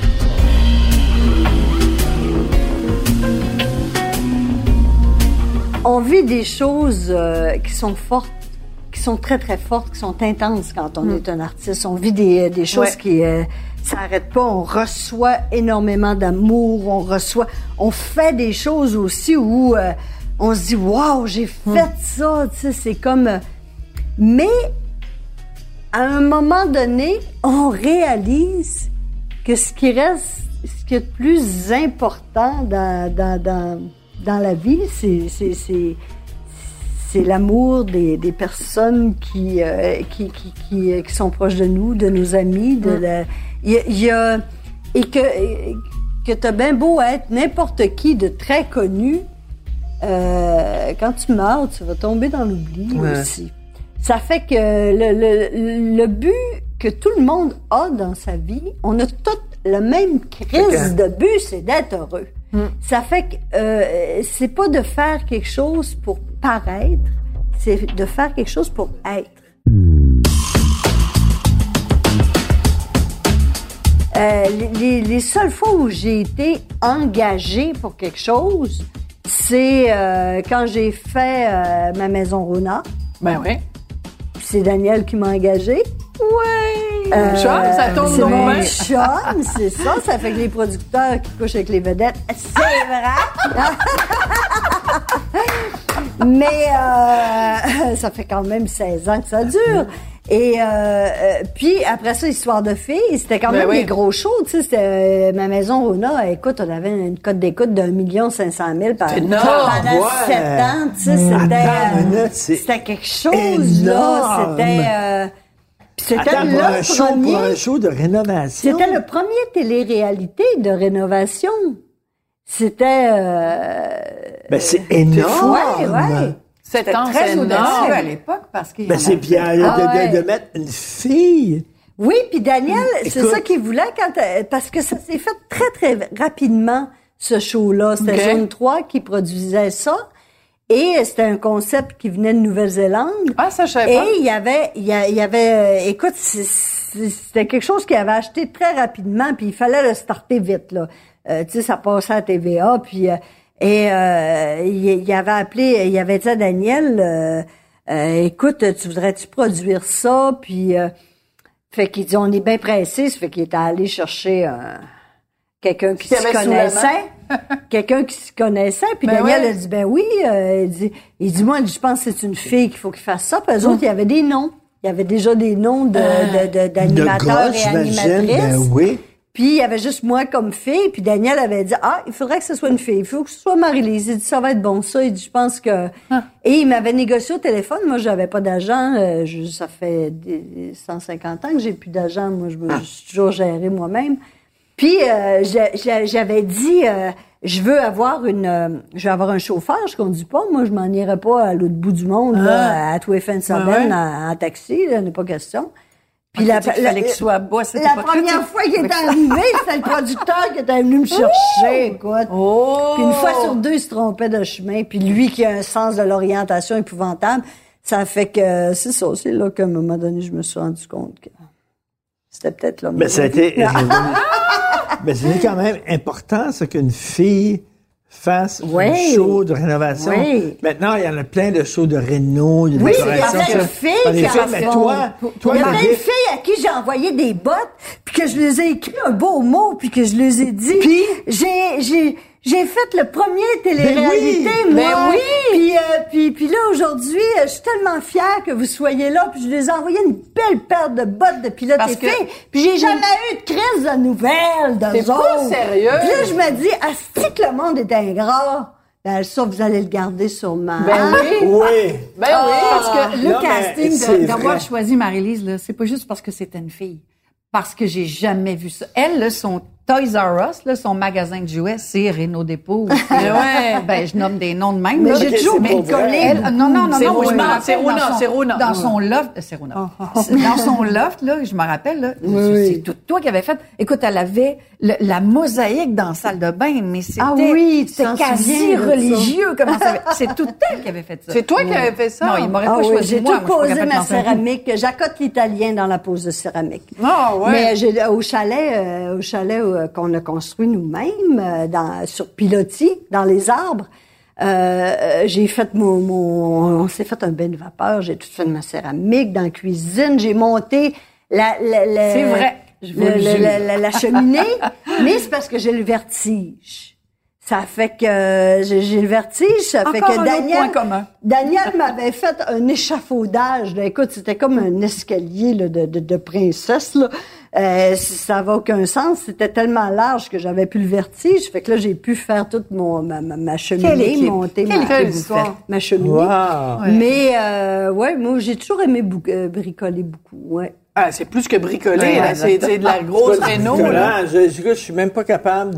Speaker 4: On vit des choses euh, qui sont fortes, qui sont très, très fortes, qui sont intenses quand on mm. est un artiste. On vit des, des choses ouais. qui euh, s'arrêtent pas. On reçoit énormément d'amour. On reçoit... On fait des choses aussi où euh, on se dit « Wow, j'ai fait mm. ça! » Tu sais, c'est comme... Euh, mais... à un moment donné, on réalise que ce qui reste, ce qui est le plus important dans, dans, dans, dans la vie, c'est, c'est, c'est, c'est l'amour des, des personnes qui, euh, qui, qui, qui, qui sont proches de nous, de nos amis. De mm. la, il y a, il y a, et que, que t'as bien beau être n'importe qui de très connu, euh, quand tu meurs, tu vas tomber dans l'oubli ouais. aussi. Ça fait que le, le, le but que tout le monde a dans sa vie, on a tout le même crise de but, c'est d'être heureux. Mm. Ça fait que euh, c'est pas de faire quelque chose pour paraître, c'est de faire quelque chose pour être. Euh, les, les seules fois où j'ai été engagée pour quelque chose, c'est euh, quand j'ai fait euh, ma maison Rona.
Speaker 1: Ben oui.
Speaker 4: C'est Daniel qui m'a engagée.
Speaker 1: Ouais! Euh, chum, ça tombe
Speaker 4: c'est mon
Speaker 1: bien.
Speaker 4: chum, c'est ça. Ça fait que les producteurs qui couchent avec les vedettes, c'est vrai! Mais euh, ça fait quand même seize ans que ça dure. Et euh, euh, puis après ça, Histoire de filles, c'était quand ben même oui. des gros shows, tu sais, c'était euh, ma maison Rona, écoute, on avait une cote d'écoute d'un million cinq cent mille par
Speaker 3: pendant
Speaker 4: ouais. sept ans, tu sais, c'était euh, c'était quelque chose énorme. Là, c'était euh, c'était
Speaker 3: Attends,
Speaker 4: le
Speaker 3: pour un show,
Speaker 4: premier
Speaker 3: pour un show de rénovation.
Speaker 4: C'était le premier télé-réalité de rénovation. C'était euh,
Speaker 3: ben c'est énorme.
Speaker 4: Ouais, ouais.
Speaker 1: Sept ans, c'est énorme
Speaker 8: à l'époque parce qu'il y
Speaker 3: ben c'est bien
Speaker 4: ah,
Speaker 3: de,
Speaker 4: ouais.
Speaker 3: de, de mettre une fille.
Speaker 4: Oui, puis Daniel,
Speaker 3: Écoute.
Speaker 4: c'est ça qu'il voulait quand parce que ça s'est fait très très rapidement ce show-là. C'était okay. Zone trois qui produisait ça et c'était un concept qui venait de Nouvelle-Zélande.
Speaker 1: Ah, ça je savais pas.
Speaker 4: Et il y avait il y, a, il y avait écoute, c'était quelque chose qu'il avait acheté très rapidement puis il fallait le starter vite là. Euh, tu sais, ça passait à T V A puis euh, Et euh, il, il avait appelé, il avait dit à Daniel, euh, euh, écoute, tu voudrais-tu produire ça? Puis, euh, fait qu'il dit, on est bien pressé. Ça fait qu'il était allé chercher euh, quelqu'un qui s'y connaissait. quelqu'un qui s'y connaissait. Puis ben Daniel ouais. a dit, ben oui. Euh, il dit, il dit, moi, je pense que c'est une fille qu'il faut qu'il fasse ça. Puis eux mmh. autres, il y avait des noms. Il y avait déjà des noms de, de, de, d'animateurs
Speaker 3: de
Speaker 4: et animatrices.
Speaker 3: Ben oui.
Speaker 4: Puis, il y avait juste moi comme fille. Puis, Daniel avait dit, ah, il faudrait que ce soit une fille. Il faut que ce soit Marie-Lise. Il dit, ça va être bon, ça. Il dit, je pense que... Ah. Et il m'avait négocié au téléphone. Moi, j'avais pas d'agent. Euh, je, ça fait des cent cinquante ans que j'ai plus d'agent. Moi, je me ah. suis toujours gérée moi-même. Puis, euh, j'avais dit, euh, je veux avoir une... Euh, je veux avoir un chauffeur. Je conduis pas. Moi, je m'en irais pas à l'autre bout du monde, ah. là, à tous les fins de semaine, ah ouais. en, en taxi. Là, n'est pas question. Puis la, la,
Speaker 8: fallait qu'il soit bas,
Speaker 4: la première fois qu'il est arrivé, c'était le producteur qui était venu me chercher, écoute. Oh! Puis une fois sur deux, il se trompait de chemin. Puis lui qui a un sens de l'orientation épouvantable, ça fait que c'est ça. C'est là qu'à un moment donné, je me suis rendu compte que c'était peut-être là.
Speaker 3: Mais ça a été... Mais c'est quand même important, ça, qu'une fille fasse oui. un show de rénovation. Oui. Maintenant, il y en a plein de shows de réno, de
Speaker 4: oui,
Speaker 3: décoration.
Speaker 4: Oui, il y a plein de filles qui en
Speaker 3: mais
Speaker 4: font.
Speaker 3: Toi, toi,
Speaker 4: il y a plein de filles à qui j'ai envoyé des bottes, puis que je les ai écrit un beau mot, puis que je les ai dit.
Speaker 3: Puis?
Speaker 4: J'ai, j'ai, J'ai fait le premier télé-réalité,
Speaker 2: Ben oui,
Speaker 4: moi.
Speaker 2: ben oui.
Speaker 4: Puis, euh, puis, puis là, aujourd'hui, euh, je suis tellement fière que vous soyez là. Puis je les ai envoyé une belle paire de bottes de pilote
Speaker 1: Parce
Speaker 4: et
Speaker 1: que-
Speaker 4: filles. Puis j'ai jamais eu de crise de nouvelles d'eux
Speaker 1: T'es pas
Speaker 4: autres.
Speaker 1: sérieux?
Speaker 4: Puis là, je me dis, asti que le monde est ingrat. Ben ça, vous allez le garder sûrement.
Speaker 1: Ben oui.
Speaker 3: Oui.
Speaker 1: Ben
Speaker 8: Ah,
Speaker 1: oui.
Speaker 8: parce que le
Speaker 3: Non, mais
Speaker 8: casting
Speaker 3: c'est
Speaker 8: de- d'avoir
Speaker 3: vrai.
Speaker 8: choisi Marie-Lise, là, c'est pas juste parce que c'était une fille. Parce que j'ai jamais vu ça. Elle, là, son Toys R Us, là, son magasin de jouets, c'est Renault Dépôt.
Speaker 1: Mais ouais.
Speaker 8: Ben, je nomme des noms de même.
Speaker 4: Mais
Speaker 8: là.
Speaker 4: j'ai
Speaker 3: Ok,
Speaker 4: toujours
Speaker 3: c'est
Speaker 4: bien
Speaker 3: pas vrai.
Speaker 4: collé.
Speaker 8: Elle, euh, non, non, non,
Speaker 1: C'est
Speaker 8: non,
Speaker 1: Rona,
Speaker 8: je me rappelle
Speaker 1: c'est Rona,
Speaker 8: dans son-
Speaker 1: c'est Rona.
Speaker 8: Dans son loft, euh, c'est Rona. C'est- Dans son loft, là, je me rappelle, là, c'est c'est tout toi qui avais fait. Écoute, elle avait le- la mosaïque dans la salle de bain, mais c'était,
Speaker 4: Ah oui, tu
Speaker 8: c'était
Speaker 4: t'en
Speaker 8: quasi
Speaker 4: souviens de ça.
Speaker 8: religieux, comment ça avait- c'est tout elle qui avait fait ça.
Speaker 1: C'est toi qui avais fait ça?
Speaker 8: Non, il m'aurait
Speaker 4: Ah
Speaker 8: pas
Speaker 4: oui,
Speaker 8: choisi
Speaker 4: j'ai
Speaker 8: moi.
Speaker 4: tout
Speaker 8: moi, je suis pas
Speaker 4: posé
Speaker 8: capable
Speaker 4: ma
Speaker 8: de lancer un coup.
Speaker 4: céramique. J'accote l'italien dans la pose de céramique.
Speaker 1: Ah, ouais.
Speaker 4: Mais j'ai, au chalet, euh, au chalet euh, qu'on a construit nous-mêmes, euh, dans, sur pilotis, dans les arbres, euh, euh, j'ai fait mon, mon, on s'est fait un bain de vapeur, j'ai tout fait de ma céramique dans la cuisine, j'ai monté la, la, la
Speaker 8: C'est vrai, je vous
Speaker 4: le-
Speaker 8: le
Speaker 4: le-
Speaker 8: jure.
Speaker 4: la, la- la cheminée, mais c'est parce que j'ai le vertige. Ça fait que euh, j'ai, j'ai le vertige, ça fait
Speaker 8: Encore
Speaker 4: que
Speaker 8: un autre
Speaker 4: Daniel,
Speaker 8: point commun.
Speaker 4: Daniel m'avait fait un échafaudage. Là. Écoute, c'était comme un escalier là, de, de, de princesse. Là. Euh, ça n'avait aucun sens. C'était tellement large que j'avais plus le vertige. Fait que là, j'ai pu faire toute mon, ma, ma, ma
Speaker 8: Quelle
Speaker 4: cheminée,
Speaker 8: équipe?
Speaker 4: monter
Speaker 8: Quelle
Speaker 4: ma,
Speaker 8: équipe vous faites?
Speaker 4: ma cheminée.
Speaker 3: Wow.
Speaker 4: Mais euh, ouais, moi, j'ai toujours aimé bou- euh, bricoler beaucoup. Ouais.
Speaker 1: Ah, c'est plus que bricoler,
Speaker 8: Ouais,
Speaker 1: là.
Speaker 8: ouais,
Speaker 1: C'est, c'est de la grosse réno, là.
Speaker 3: Je, je, je suis même pas capable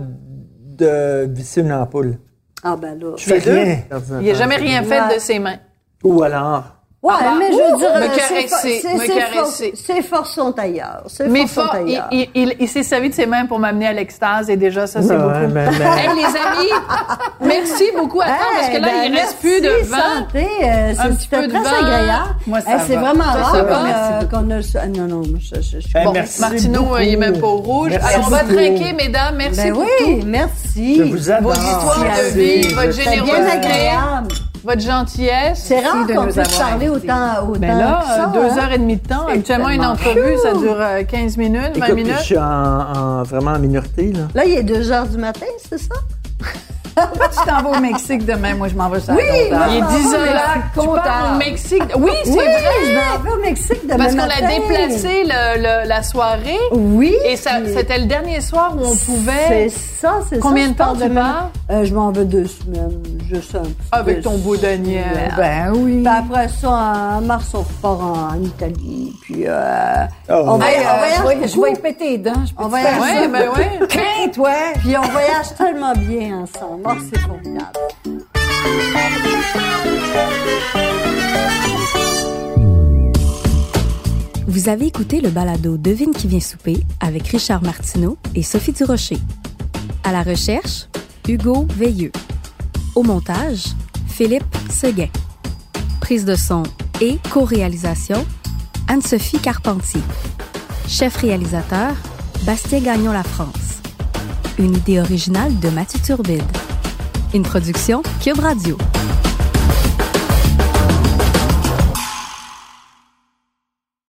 Speaker 3: de visser une ampoule.
Speaker 4: Ah ben là.
Speaker 3: Je fais
Speaker 1: Les deux?
Speaker 3: rien.
Speaker 1: Il n'a jamais rien fait
Speaker 4: Ouais.
Speaker 1: de ses mains.
Speaker 3: Ou alors.
Speaker 4: Ouais,
Speaker 1: Ah bah,
Speaker 4: mais je
Speaker 1: ouh,
Speaker 4: veux dire,
Speaker 1: me
Speaker 4: euh,
Speaker 1: caresser,
Speaker 4: c'est for-
Speaker 1: me
Speaker 4: c'est- c'est
Speaker 1: caresser.
Speaker 4: for- Ses forces sont ailleurs. Ses
Speaker 1: Mais
Speaker 4: forces sont
Speaker 1: fort, il,
Speaker 4: ailleurs.
Speaker 1: il, il, il s'est servi de ses mains pour m'amener à l'extase et déjà, ça, c'est
Speaker 3: Ouais,
Speaker 1: beaucoup.
Speaker 3: mais- mais-
Speaker 1: Hey, les amis, merci beaucoup à toi parce que là,
Speaker 4: Hey,
Speaker 1: il
Speaker 4: ben,
Speaker 1: reste plus de
Speaker 4: merci,
Speaker 1: vent.
Speaker 4: santé, euh, c'est-
Speaker 1: Un petit
Speaker 4: c'était
Speaker 1: peu de
Speaker 4: très
Speaker 1: vent.
Speaker 4: agréable.
Speaker 8: Moi, ça
Speaker 4: Hey, c'est
Speaker 8: va.
Speaker 4: vraiment
Speaker 1: Ça,
Speaker 4: rare
Speaker 1: ça
Speaker 4: qu'on
Speaker 1: va.
Speaker 4: a-
Speaker 8: Merci
Speaker 4: qu'on a... ça. Non, non, je, je, je suis
Speaker 3: Hey,
Speaker 1: Bon,
Speaker 3: merci
Speaker 1: Martineau,
Speaker 3: beaucoup.
Speaker 1: euh, il est même pas au rouge.
Speaker 3: Merci
Speaker 1: Alors, on va
Speaker 3: beaucoup.
Speaker 1: trinquer, mesdames. Merci
Speaker 4: Ben
Speaker 1: pour
Speaker 4: oui,
Speaker 1: tout.
Speaker 4: merci.
Speaker 3: Je vous adore.
Speaker 1: Vos histoires de
Speaker 3: Merci.
Speaker 1: vie, votre
Speaker 4: C'est bien
Speaker 1: générosité,
Speaker 4: agréable.
Speaker 1: votre gentillesse.
Speaker 4: C'est rare
Speaker 8: de
Speaker 4: qu'on
Speaker 8: nous
Speaker 4: puisse
Speaker 8: avoir
Speaker 4: parler
Speaker 8: invités.
Speaker 4: autant, autant
Speaker 1: Ben là,
Speaker 4: que ça,
Speaker 1: euh, deux
Speaker 4: hein.
Speaker 1: heures et demie de temps.
Speaker 8: C'est
Speaker 1: Habituellement, une
Speaker 8: tellement
Speaker 1: entrevue, ça dure euh, quinze minutes, vingt
Speaker 3: Écoute, puis je
Speaker 1: minutes.
Speaker 3: suis en, en- vraiment en minorité, là.
Speaker 4: Là, il est deux heures du matin, c'est ça?
Speaker 8: Pourquoi tu t'en vas au Mexique demain? Moi, je m'en vais sur
Speaker 4: Oui,
Speaker 8: la
Speaker 4: moi,
Speaker 1: Il est
Speaker 4: je m'en
Speaker 1: dix
Speaker 4: vais,
Speaker 1: heures
Speaker 4: mais
Speaker 1: là.
Speaker 4: je suis
Speaker 1: Tu pars
Speaker 4: contente.
Speaker 1: au Mexique. Oui, c'est
Speaker 4: Oui,
Speaker 1: vrai.
Speaker 4: je m'en vais au Mexique demain
Speaker 1: Parce qu'on
Speaker 4: matin.
Speaker 1: a déplacé le- le- la soirée.
Speaker 4: Oui.
Speaker 1: Et ça,
Speaker 4: puis-
Speaker 1: c'était le dernier soir où on
Speaker 4: C'est
Speaker 1: pouvait.
Speaker 4: ça, c'est ça.
Speaker 1: Combien
Speaker 4: je
Speaker 1: de temps
Speaker 4: pars
Speaker 1: tu
Speaker 4: demain.
Speaker 1: pars?
Speaker 4: Euh, je m'en vais deux semaines, juste un petit
Speaker 1: Avec
Speaker 4: peu.
Speaker 1: ton beau Daniel.
Speaker 8: Ben oui.
Speaker 4: Puis après ça, en mars, on repart en, en Italie. Puis, euh,
Speaker 3: Oh.
Speaker 4: on, va,
Speaker 8: Hey,
Speaker 4: on
Speaker 8: euh,
Speaker 4: voyage
Speaker 8: je vais- je
Speaker 4: beaucoup.
Speaker 8: vais y péter les dents. Je peux
Speaker 4: On
Speaker 8: te
Speaker 4: voyage
Speaker 8: faire
Speaker 1: Ouais,
Speaker 8: ça.
Speaker 1: ben ouais.
Speaker 8: Crains, toi.
Speaker 4: Puis on voyage tellement bien ensemble. Oh, c'est formidable.
Speaker 9: Vous avez écouté le balado Devine qui vient souper avec Richard Martineau et Sophie Durocher. À la recherche, Hugo Veilleux. Au montage, Philippe Seguin. Prise de son et co-réalisation, Anne-Sophie Carpentier. Chef réalisateur, Bastien Gagnon-La France. Une idée originale de Mathieu Turbide. Une production Cube Radio.